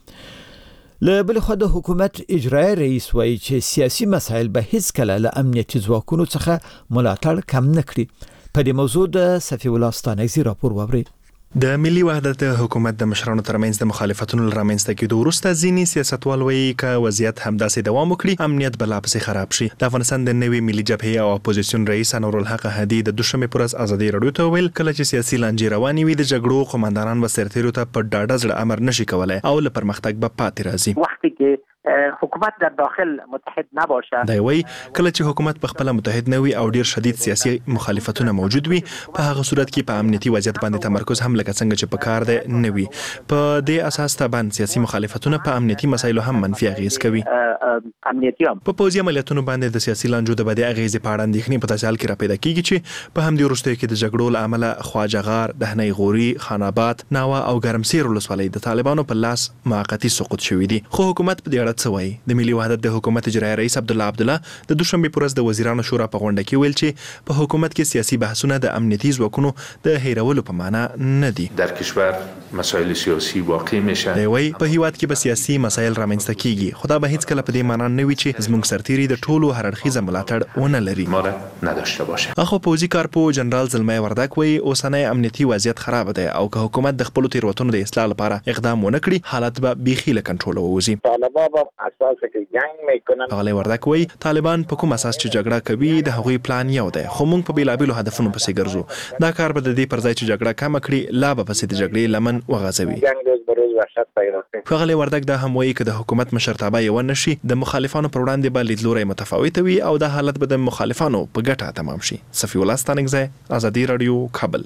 له بل خو د حکومت اجرایی رئیس وایي چې سیاسي مسایل به هیڅ کله له امنیتي ځواکونو څخه ملاتړ کم نه کړي. په دې موضوع د صفی الله ستانکزی راپور ووري. د ملي وحدت حکومت د مشرانو ترمنځ د مخالفتونو لرمنځته کېدو وروسته ځینې سیاستوال وایي چې وضعیت همداسې دوام وکړي امنیت بلا پسې خراب شي. د افغانستان د نوي ملي جبهې او اپوزیسیون رئیس انور الحق احدی د دوشنبه پر ورځ ازادي رادیو ته ویل کله چې سیاسي لانجې روانې وي د جګړو قومندانان و سرتیرو ته په ډاډه زړه امر نشي کولای او له پرمختګ به پاتې راځي. وقتی که حکومت در داخل متحد نباشه دا وایي کله چې حکومت په خپل متحد نه وي او ډیر شدید سیاسي مخالفتونه موجود وي په هغه صورت کې په امنیتي وضعیت باندې تمرکز هم لکه څنګه چې په کار دی نه وي. په دې اساس تبان سیاسي مخالفتونه په امنیتي مسایلو هم منفي اغیز کوي. امنیتي هم په پوځي عملیاتونو باندې د سیاسي لانجو د بدې اغیزې په اړه اندېښنې په تاسال کې را پیدا کیږي چې په همدې وروستیو کې د جګړو له امله خواجهغار، دهنۍ غوري، خان آباد، ناوه او ګرمسیر ولسوالۍ د طالبانو په لاس موقتی سقوط شوې دي. خو حکومت په دې اړه څه وایي؟ د ملي وحدت د حکومت اجرایی رئیس عبدالله د دوشنبه پر ورځ د وزیرانو شورا په غونډه کې ویل چې په حکومت کې سیاسي بحثونه د امنیتي ځواکونو د هیرولو په معنا نه دي. در کشور مسائل سیاسی واقع میشه. دی وایي په هیواد کې به سیاسي مسایل رامنځته کیږي خو دا به هیڅ کله په دې معنا نه وي چې زموږ سرتیري د ټولو هر اړخیزه ملاتړ ونه لري. نداشته باشه. اخو پوځي کارپو جنرال زلمي وردک وایي اوسنۍ امنیتي وضعیت خراب دی او که حکومت د خپل تیروتنو د اصلاح لپاره اقدام ونه کړي حالت به بیخي له کنټرول ووځي. طالبان اساس کې جنگ میکنن. هغه وردک وایي طالبان په کوم اساس چې جګړه کوي د هغوی پلان یو دی خو موږ په بیلابیلو هدفونو پسې ګرځو. دا کار به د دې پر ځای چې جګړه کم کړي لا به پسې د جګړې لمن وغځوي. جنگ روز به روز وحشت پیدا کوي. هغه وردک دا هم وایي چې د حکومت مشرتابه یو نشي د مخالفانو پر وړاندې به لیدلوري متفاوت وي او دا حالت به د مخالفانو په ګټه تمام شي. صفی الله ستانکزی، ازادي رادیو، کابل.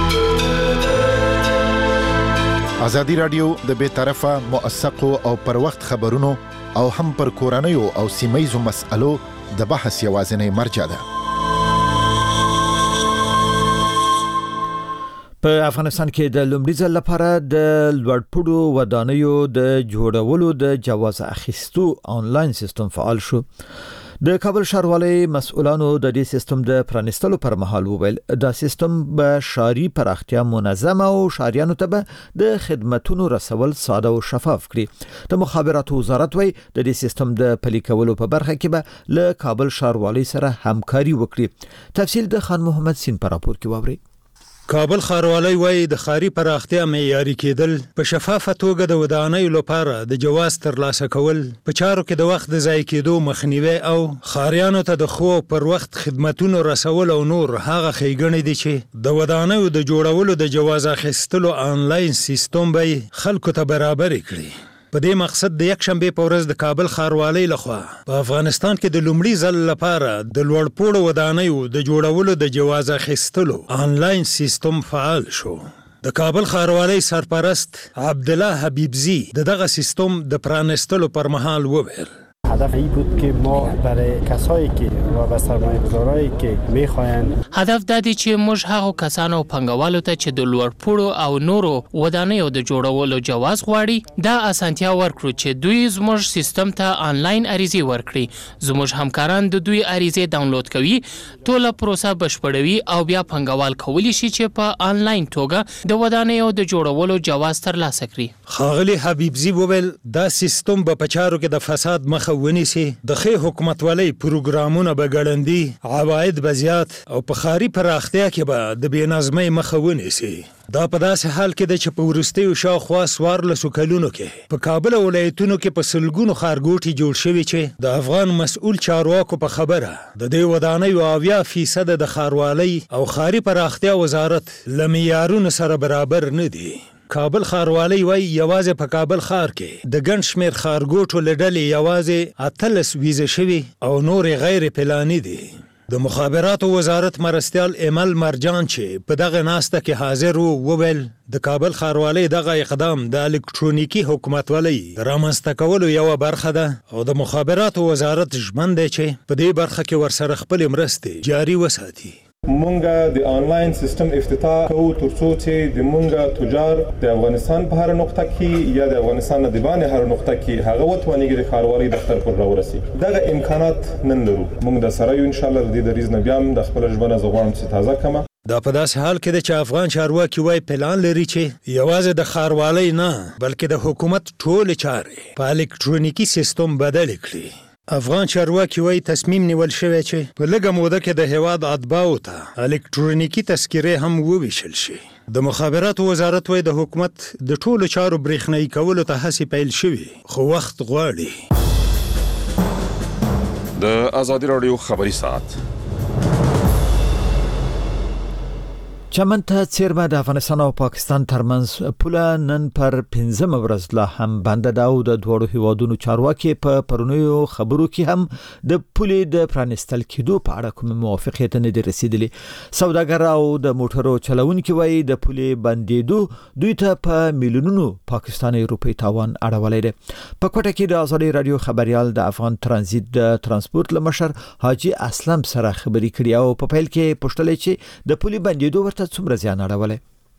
ازادي رادیو د بے طرفه موثقو او پر وخت خبرونو او هم پر کورنیو او سیمایزو مسألو د بحث یوازینی مرجع ده. په افغانستان کې د لومړي ځل لپاره د لوړپوړو ودانیو د جوړولو د جواز اخیستو آنلاین سیستم فعال شو. د کابل ښاروالۍ مسؤلانو د دې سیستم د پرانیستلو پر مهال وویل دا سیستم به ښاري پراختیا منظم او ښاریانو ته به د خدماتو رسول ساده او شفاف کړي. د مخابراتو وزارت وایي د دې سیستم د پلي کولو په برخه کې به له کابل ښاروالۍ سره همکاري وکړي. تفصیل د خان محمد سین په راپور کې واورئ. کابل ښاروالۍ وایي د ښاري پراختیا معیاري کېدل په شفافه توګه د ودانیو لپاره د جواز ترلاسه کول په چارو کې د وخت د ضایع کېدو مخنیوی او ښاریانو ته د خو پر وخت خدماتونو رسول او نور هغه ښېګڼې دي چې د ودانیو د جوړولو د جواز اخیستلو آنلاین سیستم به خلکو ته برابر کړي. په دې مقصد د یک شنبه په ورځ د کابل ښاروالۍ لخوا په افغانستان کې د لومړي ځل لپاره د لوړپوړو ودانیو د جوړولو د جواز اخیستلو آنلاین سیستم فعال شو. د کابل ښاروالۍ سرپرست عبدالله حبیبزی دغه سیستم د پرانیستلو پر مهال وویل هدف این بود که ما برای کسایی که و به سرمایه‌گذارایی که میخواین هدف دا دی چې موږ هغو کسانو او پنګوالو ته چې د لوړپوړو او نورو ودانیو د جوړولو جواز غواړي دا اسانتیا ورکړو چې دوی زموږ سیستم ته آنلاین عریضې ورکړي. زموږ همکاران د دوی عریضې ډاونلوډ کوي، ټوله پروسه بشپړوي او بیا پنګوال کولی شي چې په آنلاین توګه د ودانیو د جوړولو جواز ترلاسه کړي. ښاغلي حبیبزي وویل دا سیستم به په چارو کې د فساد مخه ونیسي، د ښې حکومتولۍ پروګرامونه به ګړندي، عواید به زیات او په ښاري پراختیا کې به د بېنظمۍ مخه ونیسي. دا په داسې حال کې ده چې په وروستیو شاوخوا 14 کلونو کې په کابل ولایتونو کې په سلګونو ښارګوټي جوړ شوي چې د افغان مسؤل چارواکو په خبره د دې ودانیو 80% د ښاروالۍ او ښاري پراختیا وزارت له معیارونو سره برابر نه دي. کابل ښاروالۍ وایي یوازې په کابل ښار کې د ګڼ شمېر ښارګوټو له ډلې یوازې 18 ویزه شوي او نورې غیر پلاني دي. د مخابراتو وزارت مرستیال ایمل مرجان چې په دغه ناسته کې حاضر وویل د کابل ښاروالۍ دغه اقدام د الکترونیکي حکومتولۍ رامنځته کولو یوه برخه ده او د مخابراتو وزارت ژمن دی چې په دې برخه کې ورسره خپلې مرستې جاري وساتي. مونږه د آنلاین سیستم افتتاح کوو ترڅو چې د مونږه تجار د افغانستان په هر نقطه کې یا د افغانستان د دیوان هر نقطه کې هغه وتوانیږي د ښاروالۍ دفتر پر راورسي. دغه امکانات نن لرو. مونږ د سره یو ان شاء الله د دریز نه بیا هم د خپل ژوند زغوام چې تازه کما. دا په داسې حال کې ده چې افغان چارواکي وایي پلان لري چې یوازې د ښاروالۍ نه بلکې د حکومت ټولې چارې په الکترونیکي سیستم بدل کړي. افغان چارواکي وایي تصمیم نیول شوی چې په لږه موده کې د هیواد اتباعو ته الکترونیکي تذکرې هم وویشل شي. د مخابراتو وزارت وایي د حکومت د ټولو چارو برېښنایي کولو ته هڅې پیل شوي خو وخت غواړي. د آزادي راډیو خبري ساعت چمن ته څیرمه د افغانستان او پاکستان ترمنځ پوله نن پر 15 ورځ لا هم بنده ده او د دوړو هیوادونو چارواکي په پرونیو خبرو کې هم د پولې د پرانستل کېدو په اړه کوم موافقت نه دی رسیدلی. سوداګر او د موټرو چلوونکي وایي د پولې بندېدو دوی ته په میلیونونو پاکستاني روپۍ تاوان اړولی دی. په کوټه کې د آزادي رادیو خبريال د افغان ترانزیت د ترانسپورت لمشر حاجی اسلم سره خبري کړې او په پیل کې پوښتلې چې د پولې بندېدو ورته څومره زیان اړولی.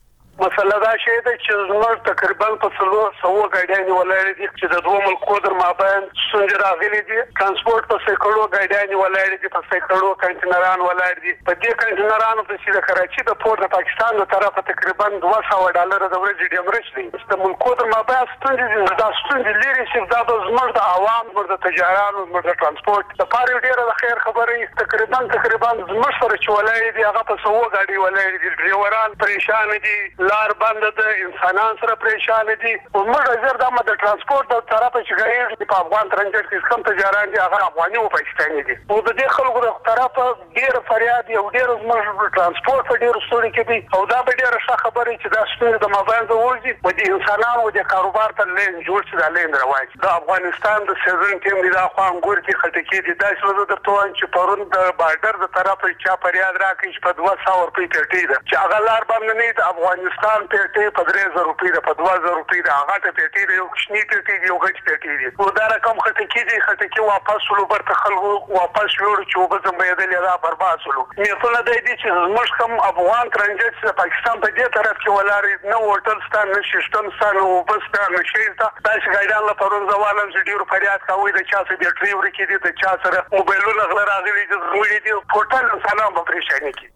مسله دا شی ده چې زموږ تقریبا په 400 ګاډیانې ولاړې دي چې د دوه ملکو در مابین ستونزې راغلي دي. ترانسپورت په سیکړو ګاډیانې ولاړې دي، په سیکړو کنټینران ولاړ دي. په دې کنټینرانو پسې د کراچي د پورت د پاکستان له طرفه تقریبا $200 د ورځې ډیمرج دي. د ملکو در مابین ستونزې دي. دا ستونزې لري چې دا د زموږ د عوام، زموږ د تجارانو، زموږ د ترانسپورت لپاره ډېره د خیر خبرې. تقریبا زموږ سره چې ولاړې دي هغه په 100 ګاډي ولاړې دي. ډریوران پریشان دي، لار بند ده، انسانان سره پریشان دي. موږ زر دمه د ترانسپورت د طرفه چې غیر په افغان ترانزیت کې کوم تجاران دي هغه افغاني او پاکستاني دي. او د دې خلکو د طرفه ډیر فریاد یو ډیر موږ ترانسپورت په ډیر ستوري کې دي او دا به ډیر ښه خبره چې دا ستوري د مابین د ورځي او د انسانانو د کاروبار ته لین جوړ شي، د لین رواج. د افغانستان د سیزن ټیم دی دا خو انګور کې خټکی دي. دا څه د توان چې پرون د بارډر د طرفه چا فریاد راکړي په 200 روپۍ پیټي ده چې هغه لار باندې نه د افغانستان پیټي په 3000 روپۍ ده، په 2000 روپۍ ده. هغه ته پیټي دی، یو کشنی پیټي دی، یو غټ پیټي دی. او دا رقم خټکی دی، خټکی واپس ولو برته خلکو واپس وړو چې وبه زمبېدل یا برباد ولو. میتونه د دې چې موږ کوم افغان ترانزیت د پاکستان په دې طرف کې ولاري نه هوټل ستان نه شیشتم ستان او بس ستان نشي تا داس ګایډان له پرون زوالم چې ډیر فریاد کوي د چا څه بیټري ورکې دي، د چا سره موبایلونه غلا راغلي دي، زموږ دي پورتال سلام په پریشانی کې.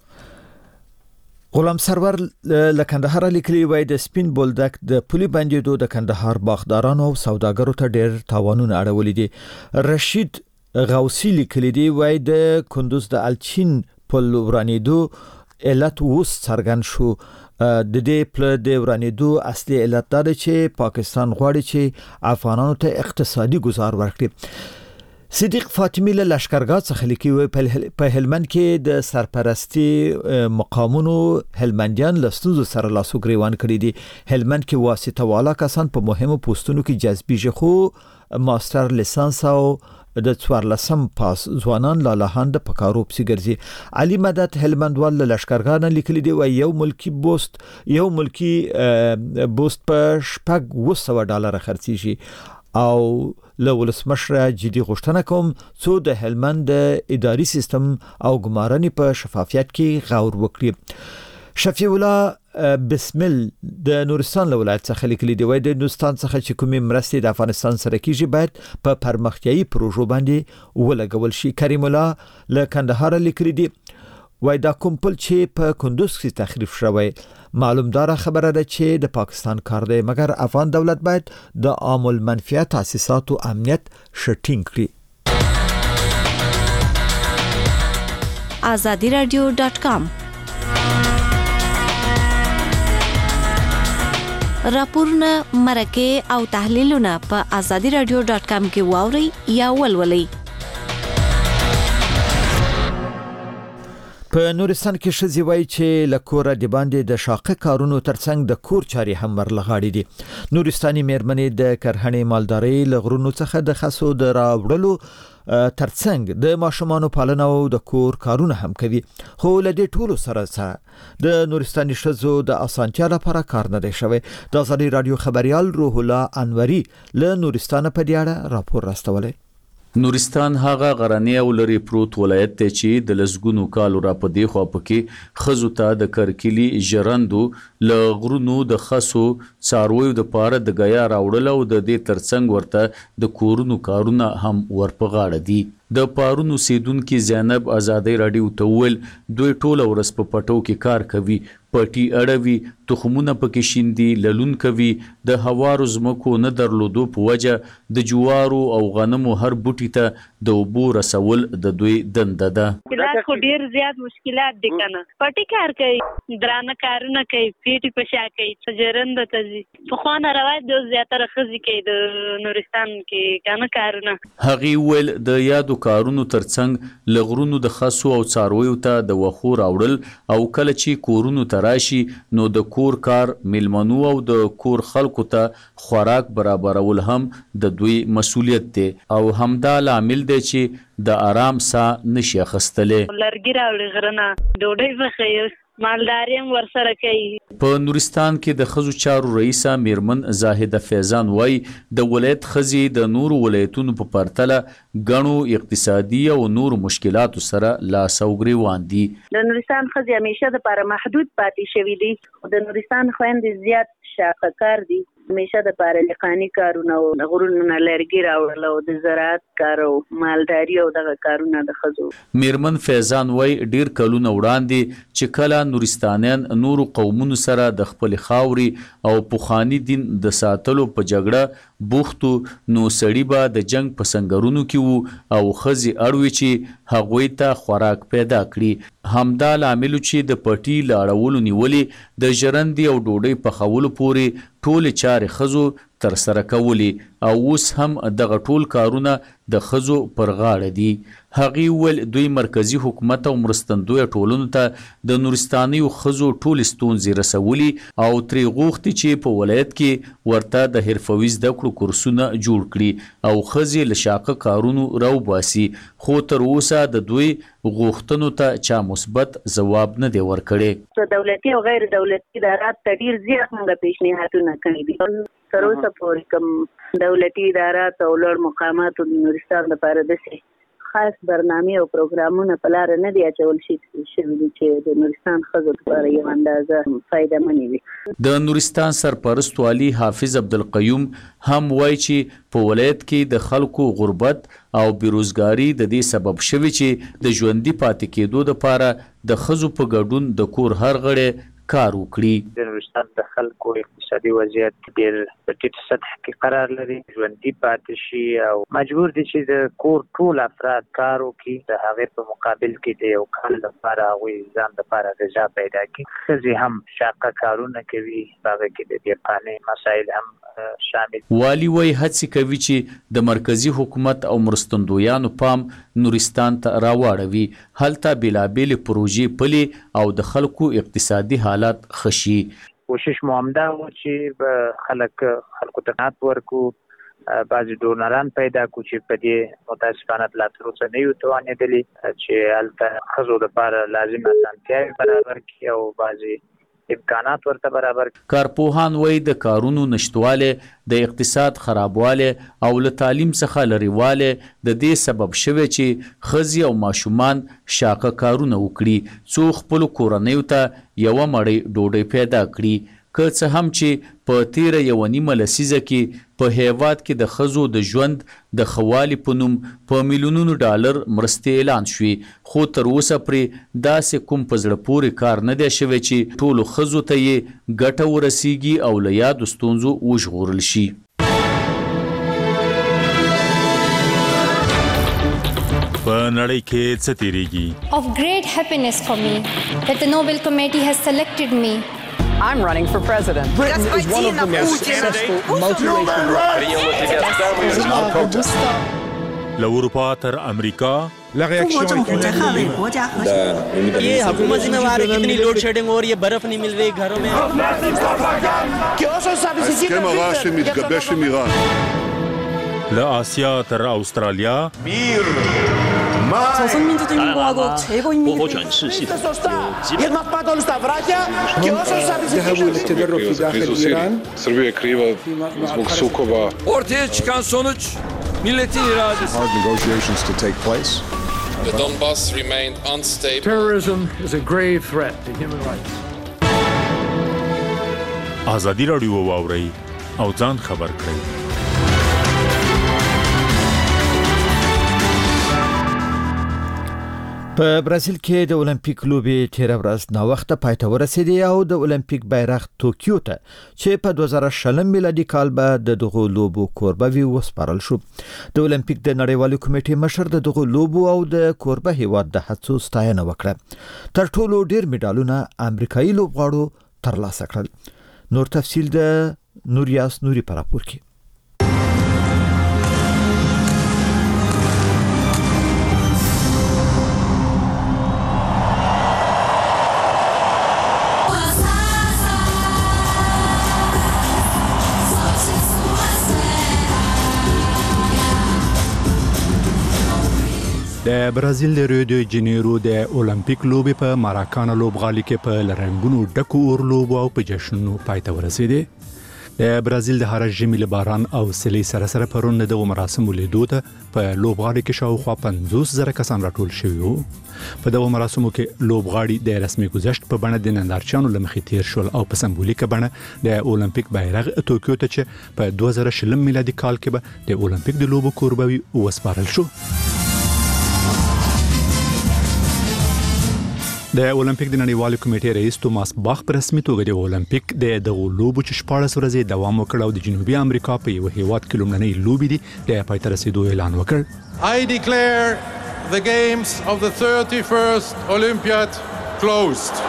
غلام سرور له کندهار لیکلي وای د سپین بولدک د پولي بندېدو د کندهار باغدارانو او سوداګرو ته ډېر تاوانونه اړولي دي. رشید غوسی لیکلي دی وای د کندوز د الچین پل ورانېدو علت وس څرګند شو. د دې پل د ورانېدو اصلي علت دا دی چې پاکستان غواړي چې افغانانو ته اقتصادي گزار ورکړي. صدیق فاطمی له لشکرګاه څخه لیکي په هلمند کې د سرپرستی مقامونو هلمندیان له ستونزو سره لاس و ګریوان کړي دي. هلمند کې واسطه والا کسان په مهمو پوسټونو کې جذبیږي خو ماستر لیسانس او د 14 پاس ځوانان لا لهند په کارو پسې ګرځي. علي مدد هلمندوال له لشکرګاه نه لیکلي دی وای یو ملکی بوست په $600 خرڅیږي او له ولسمشره جدي غوښتنه کوم څو د هلمند اداري سیستم او ګمارنې په شفافیت کې غور وکړي. شفیع الله بسمل د نورستان له ولایت څخه لیکلي دی وای د نورستان څخه چې کومې مرستې د افغانستان سره کیږي باید په پرمختیایي پروژو باندې ولګول شي. کریم الله له کندهار لیکلي دی وای دا کوم پل چې په کندوز کې تخریب شوی معلومدار خبره ده چې د پاکستان کار دی مګر افغان دولت باید د عام المنفعه تاسیساتو امنیت شټینګ کړي. azadiradio.com راپورونه مرکه او تحلیلونه په azadiradio.com کې واوري یا ولولئ. په نورستان کې ښځې وایي چې له کوره د باندې د شاقه کارونو ترڅنګ د کور چارې هم ورلغاړي دي. نورستاني مېرمنې د کرهڼې مالدارۍ له غرونو څخه د خسو د راوړلو ترڅنګ د ماشومانو پالنه او د کور کارونه هم کوي. خو له دې ټولو سره د نورستاني ښځو د اسانتیا لپاره کار نه دی شوی. د ازادي رادیو خبريال روح الله انوري له نورستان په دې اړه راپور راستولی. نورستان هغه غرنی او لري پروت ولایت ته چې د لسګونو کالو را پدې خو پکې خزو ته د کرکلی ژرندو ل غرونو د خسو څارویو د پاره د غیا راوړل او د دې ترڅنګ ورته د کورونو کارونه هم ورپغاړه دي. د پارونو سیدونکو زینب ازادي رادیو ته ول دوی ټوله ورځ په پټو کې کار کوي، پټي اړوي، تخمونه پکې شیندي، للون کوي. د هوارو زمکو نه درلودو په وجه د جوارو او غنمو هر بوټي ته د اوبو رسول د دوی دنده ده. مشکلات خو ډیر زیات مشکلات دي کنه. پټي کار کوي، درانه کارونه کوي، پیټي پشا کوي، سجرند ته ځي. په خوانه روایت د زیاتره خزي کوي د نورستان کې کنه کارونه. هغه ول د یادو کارونو ترڅنګ لغرونو د خاصو او څارویو ته د وخو راوړل او کله چې کورونو ته راشي نو د کور کار میلمنو او د کور خلکو ته خوراک برابرول هم د دوی مسؤلیت دی او همدا لامل دی چې د آرام سا نشي اخستلې. لرګي راوړي غرنه ډوډۍ وخی مالداریم ورسره کوي. په نورستان کې د خزو چارو رئیسه میرمن زاهده فیضان وای د ولایت خزي د نور ولایتونو په پرتله غنو اقتصادي او نور مشکلاتو سره لا سوګریوان دي. د نورستان خزي همیشه د پر محدود پاتې شوی دي. د نورستان خويندې زیات شاقه کار دي. همیشه د پاره لقانی کارونه او غرونو لرګي راوړل او د زراعت کار او مالداري او دغه کارونه د خزو. میرمن فیضان وای ډیر کلونه وړاندې چې کله نورستانیان نور قومونو سره د خپل خاوري او پوخانی دین د ساتلو په جګړه بوختو نو سړی به د جنگ په سنگرونو کې وو او خزي اړوي چې هغوی ته خوراک پیدا کړي. همدا لامل چې د پټي لاړولو نیولې د ژرندې او ډوډۍ په خولو پورې ټول چارې خزو تر سره کولی او اوس هم دغه ټول کارونه د خزو پر غاړه دي. هغه ول دوی مرکزی حکومت او مرستندوی ټولنو ته د نورستاني خزو ټول ستونزې رسولي او تری غوښتي چې په ولایت کې ورته د حرفوي زده کړو کورسونه جوړ کړي او خزي لشاقه کارونو راو باسي. خو تر اوسه د دوی غوښتنو ته چا مثبت ځواب نه دی ورکړي. دولتي او غیر دولتي ادارات ډیر زیات موږ پیشنهادونه کړي دي. تر اوسه پورې کوم دولتي ادارات او لوړ مقامات د نورستان لپاره د خاص برنامه او پروګرامونه په لار نه دی اچول شي چې د نورستان خزو لپاره یو اندازه فائدہ مني وي. د نورستان سرپرست والی حافظ عبدالقیوم هم وایي چې په ولایت کې د خلکو غربت او بیروزګاری د دې سبب شوی چې د ژوندۍ پاتې کېدو لپاره د خزو په ګډون د کور هر غړي کار وکړي. د نورستان د خلکو اقتصادي وضعیت ډېر په ټیټ سطح کې قرار لري، ژوندۍ پاتې شي او مجبور دي چې د کور ټول افراد کار وکړي. د هغې په مقابل کې د یو کال لپاره هغوی ځان لپاره غذا پیدا کړي. ښځې هم شاقه کارونه کوي، په هغه کې د دېرپانۍ مسایل هم شامل. والی وایي هڅې کوي چې د مرکزی حکومت او مرستندویانو پام نورستان ته راواړوي. هلته بېلابېلې پروژې پلي او د خلکو اقتصادي حالات خشي. کوشش مو همدا و چې خلکو ته قناعت ورکړو، بعضې ډونران پیدا کړو چې په دې متاسفانه لا تر اوسه نه یو توانېدلي چې هلته ښځو لپاره لازم اسانتیاوې برابر کړي او بعضې امکانات ورته برابر. کارپوهان وایي د کارونو نشتواله، د اقتصاد خرابواله او له تعلیم څخه لريواله د دې سبب شوی چې ښځې او ماشومان شاقه کارونه وکړي څو خپل کورنیو ته یو مړی ډوډۍ پیدا کړي. که څه هم چې په تیره یوه نیمه لسیزه کې په هیواد کې د ښځو د ژوند د ښه والي په نوم په میلیونونو ډالر مرستې اعلان شوې، خو تر اوسه پرې داسې کوم په زړه پورې کار نه دی شوی چې ټولو ښځو ته یې ګټه ورسیږي او له یادو ستونزو وژغورل شي. په نړۍ کې څه تیریږي؟ Of great happiness for me that the Nobel Committee has selected me. I'm running for president. Britain is one of the most successful multiracial له اروپا تر امریکا ये हुकूमत जिम्मेवार है, कितनी load shedding हो रही है, बर्फ नहीं मिल रही घरों में. له آسیا تر استرالیا 国展示系统 Srbija je kriva zbog sukoba. Ortaya çıkan sonuç milletin iradesi. Hard negotiations to take place. The Donbass remained unstable. Terrorism is a grave threat to human rights. ازادي راډیو واوري او ځان خبر کړئ. په برازیل کې د اولمپیک لوبې تیر ورځ نو وخت پای ته ورسېدې او د اولمپیک بیرغ توکیو ته چې په 2020 میلادي کال به د دغه لوبو کوربه وي وسپارل شو. د اولمپیک د نړیوالې کمیټې مشر د دغه لوبو او د کوربه هیواد د هڅو ستاینه وکړه. تر ټولو ډیر میډالونه امریکایي لوبغاړو ترلاسه کړل. نور تفصیل د نوریاس نوري په راپور کې. د برازیل د ریو دی جنیرو د اولمپیک لوبې په ماراکانا لوبغالي کې په لرنګونو ډکو اور لوبو او په جشنونو پای ته ورسېدې. د برازیل د هر ژمي له باران او سیلۍ سره پرون د مراسمو لیدو ته په لوبغالي کې شاوخوا 50,000 کسان راټول شوي وو. په دغه مراسمو کې لوبغاړي د رسمي گذشت په بڼه د نندارچیانو له مخې تیر شول او په سمبولیکه بڼه د اولمپیک بیرغ توکیو ته چې په 2020 میلادي کال کې به د اولمپیک د لوبو کوربه وي وسپارل شو. د اولمپیک د نړیوالې کمیټې رئیس توماس باخ په رسمي توګه د اولمپیک د دغه لوبو چې 14 ورځې دوام وکړ او د جنوبي امریکا په یو هیواد کې لومړنۍ لوبې دي د پای ته رسیدو اعلان وکړ. I declare the games of the 31st Olympiad closed.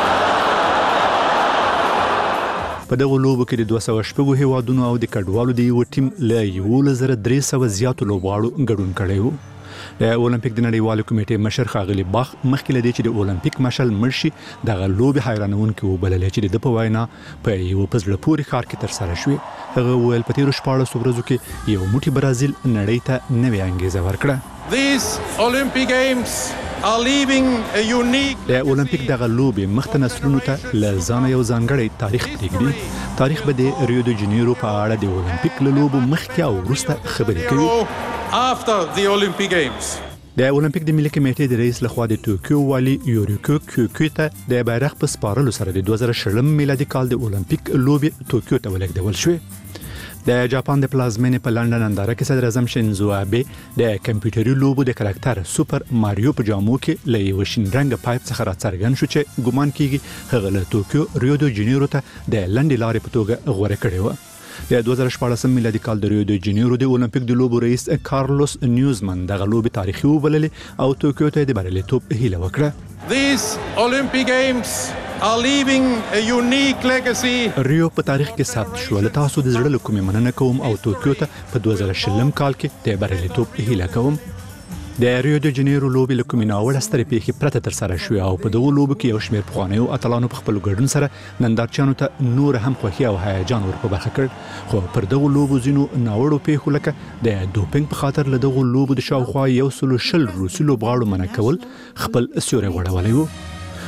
په دغه لوبو کې د 200 هیوادونو او د کډوالو د یو ټیم له 1300 زیاتو لوبغاړو ګډون کړی وو. د اولمپیک د نړیوالې کمیټې مشر ښاغلي باخ مخکې له دې چې د اولمپیک مشعل مرشي دغه لوبې حیرانونکې وبللې چې د په وینا په یو په زړه پورې ښار کې ترسره شوې. هغه وویل په تیرو 14 ورځو کې یو موټی برازیل نړۍ ته نوې انګیزه ورکړه. These Olympic Games are leaving a unique. د اولمپیک دغه لوبې مخته نسلونو ته له ځانه یو ځانګړی تاریخ پرېږدي. تاریخ به د ریو دی جنیرو په اړه د اولمپیک له لوبو مخکې او وروسته خبرې کوي. After the Olympic Games. د اولمپیک د ملي کمیټې د رئیس لخوا د توکیو والي یوریکو کیوکو ته د بیرغ په سپارلو سره د 2020 میلادي کال د اولمپیک لوبې توکیو ته ولېږدول شوې. د جاپان د پلازمینې په لندن انداره کې صدر اعظم شینزو آبه د کمپیوټري لوبو د کاراکټر سوپر ماریو په جامو کې له یو شین رنګ پایپ څخه راڅرګند شو چې ګومان کیږي هغه له توکیو ریو دی جنیرو ته د لنډې لارې په توګه غوره کړی و. د 2014 میلادي کال د ریو دی جنیرو د اولمپیک د لوبو رئیس کارلوس نیوزمن دغه لوبې تاریخي وبللې او توکیو ته د بریالیتوب هیله وکړه. These Olympic Games are leaving a unique legacy. ریو په تاریخ کې ثبت شو. له تاسو د زړه له کومې مننه کوم او توکیو ته په 2020 کال کې د بریالیتوب هیله کوم. د ریو دی جنیرو لوبې له کومې ناوړه سترې پیښې پرته ترسره شوې او په دغه لوبو کې یو شمېر پخوانیو اتلانو په خپل ګډون سره نندارچیانو ته نور هم خوښي او هیجان ور په برخه کړ. خو پر دغه لوبو ځینو ناوړو پیښو لکه د دوپینګ په خاطر له دغه لوبو د شاوخوا 120 روسي لوبغاړو منع کول خپل سیوری غوړولی و.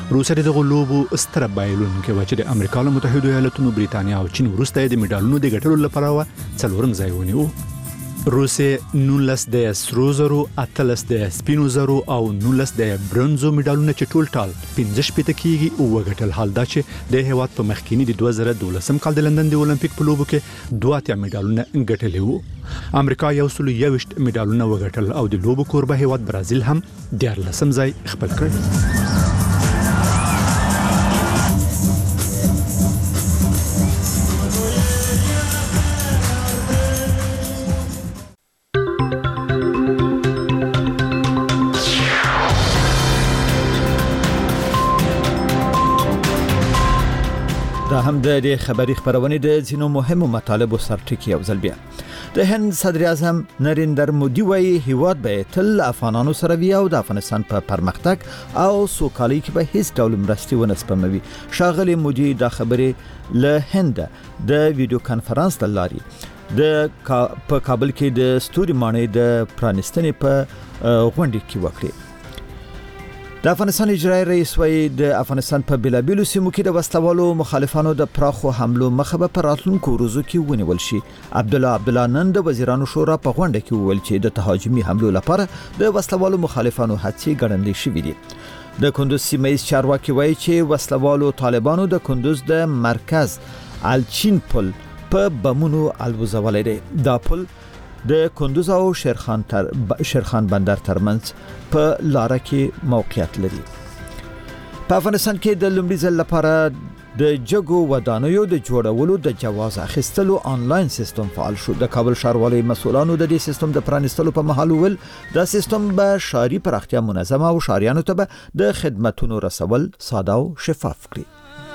روسیا دغه لوبو ستر بایلونکې و چې د امریکا متحده ایالاتونو بریتانیا او چین وروسته د میډالونو د ګټلو لپاره څلورم ځای ونیو. روسیا 19 د سرو زرو، 18 د سپینو زرو او 19 د برونزو میډالونه چې ټول ټال 15 کېږي او وګټل. حال دا چې د هیواد په مخکینی د 2012 کال د لندن د اولمپیک په لوبو کې 2 میډالونه ګټلي وو. امریکا 121 میډالونه وګټل او د لوبو کوربه هیواد برازیل هم 14 ځای خپل کړ. دا هم د خبري خبرونه د ځینو مهمو مطالبو سرټکی او ځل بیا. د هند صدر اعظم نریندر مودي وایي هیواد به تل افغانانو سره وي او د افغانستان په پرمختګ او سوکالۍ کې به هیڅ ډول مرستې ونه سپموي. ښاغلي مودي دا خبرې له هند د ویډیو کانفرنس د لارې په کابل کې د ستوري ماڼۍ د پرانستنې په غونډه کې وکړه. د افغانستان اجرایي رئیس وایي د افغانستان په بلابلو سیمو کې د وسلوالو مخالفانو د پراخو حملو مخه به پر راتلونکو ورځو کې ونیول شي. عبدالله نن د وزیرانو شورا په غونډه کې وویل چې د تهاجمي حملو لپاره د وسلوالو مخالفانو هڅې ګړندې شوې دي. د کندوز سیمه ییز چارواکي وایي چې وسلوالو طالبانو د کندوز د مرکز الچین پل په بمونو الوزولې دي. دا پل د کندوز او شیرخان بندر ترمنځ په لار کې موقعیت لري. په افغانستان کې د لومړي ځل لپاره د جګو ودانیو د جوړولو د جواز اخیستلو آنلاین سیستم فعال شو. د کابل ښاروالۍ مسؤلانو د دې سیستم د پرانیستلو په مهال ویل دا سیستم به ښاري پراختیا منظمه او ښاریانو ته به د خدماتو رسول ساده او شفاف کړي.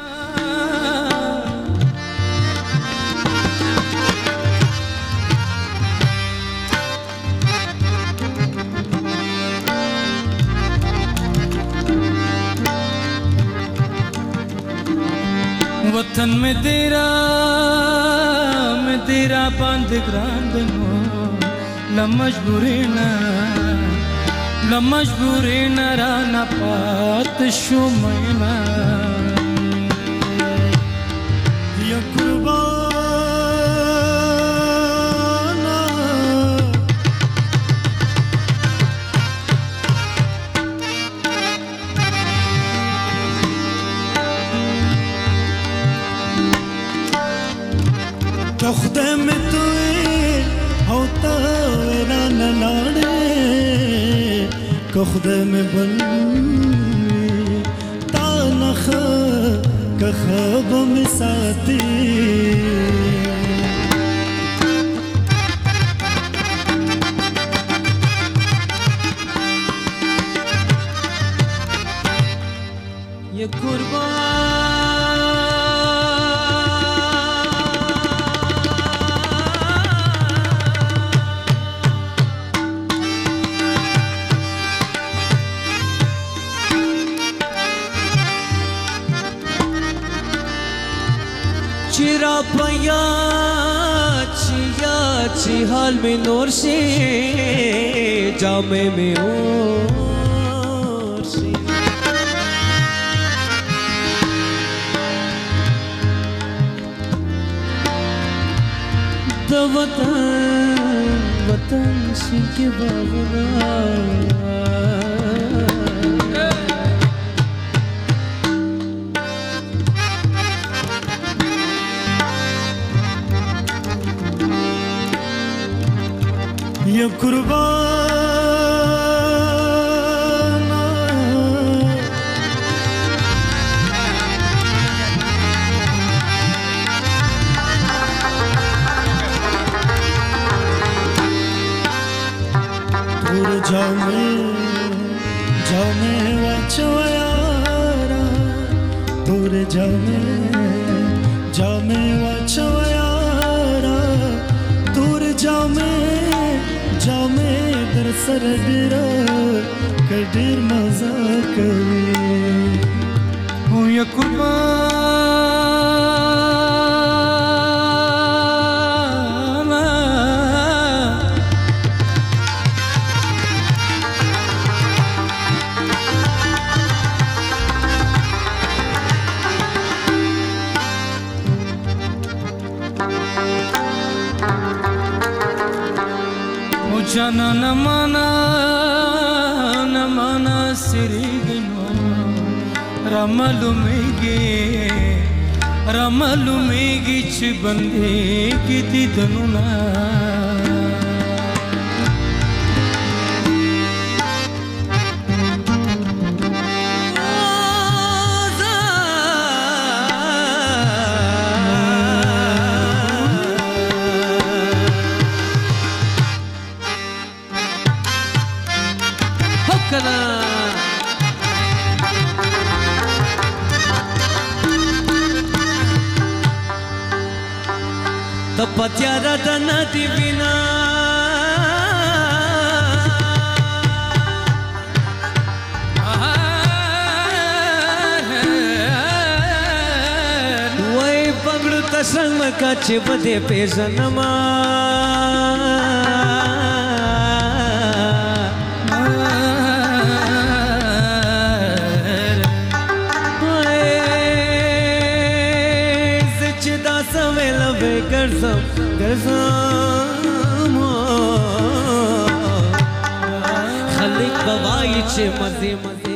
वतन में तेरा बंद ग्रांदनो ल मजबूरी न राना पात शुमैना या कुर्बाना تخته में तू होता वेरा न लाड़े कखदे में बल तानख कखब में साथी ये कुर्बान चिरा पया ची हाल में नूर से जामे में और से द वतन सी के बाबरा ये कुर्बाना दूर जाओ में वाचो यारा दूर जाओ में वाचो यारा दूर जाओ में در سر ډیرا کډیر مزه کوي او یا قربان जाना न माना सिरिगनो रमलुमेगी च बंदे की दिदनुना पत्यारा दना दिविना वही पगड़ तसंग का चिपदे पे सनमा खलिक बवाई चे मजे मजे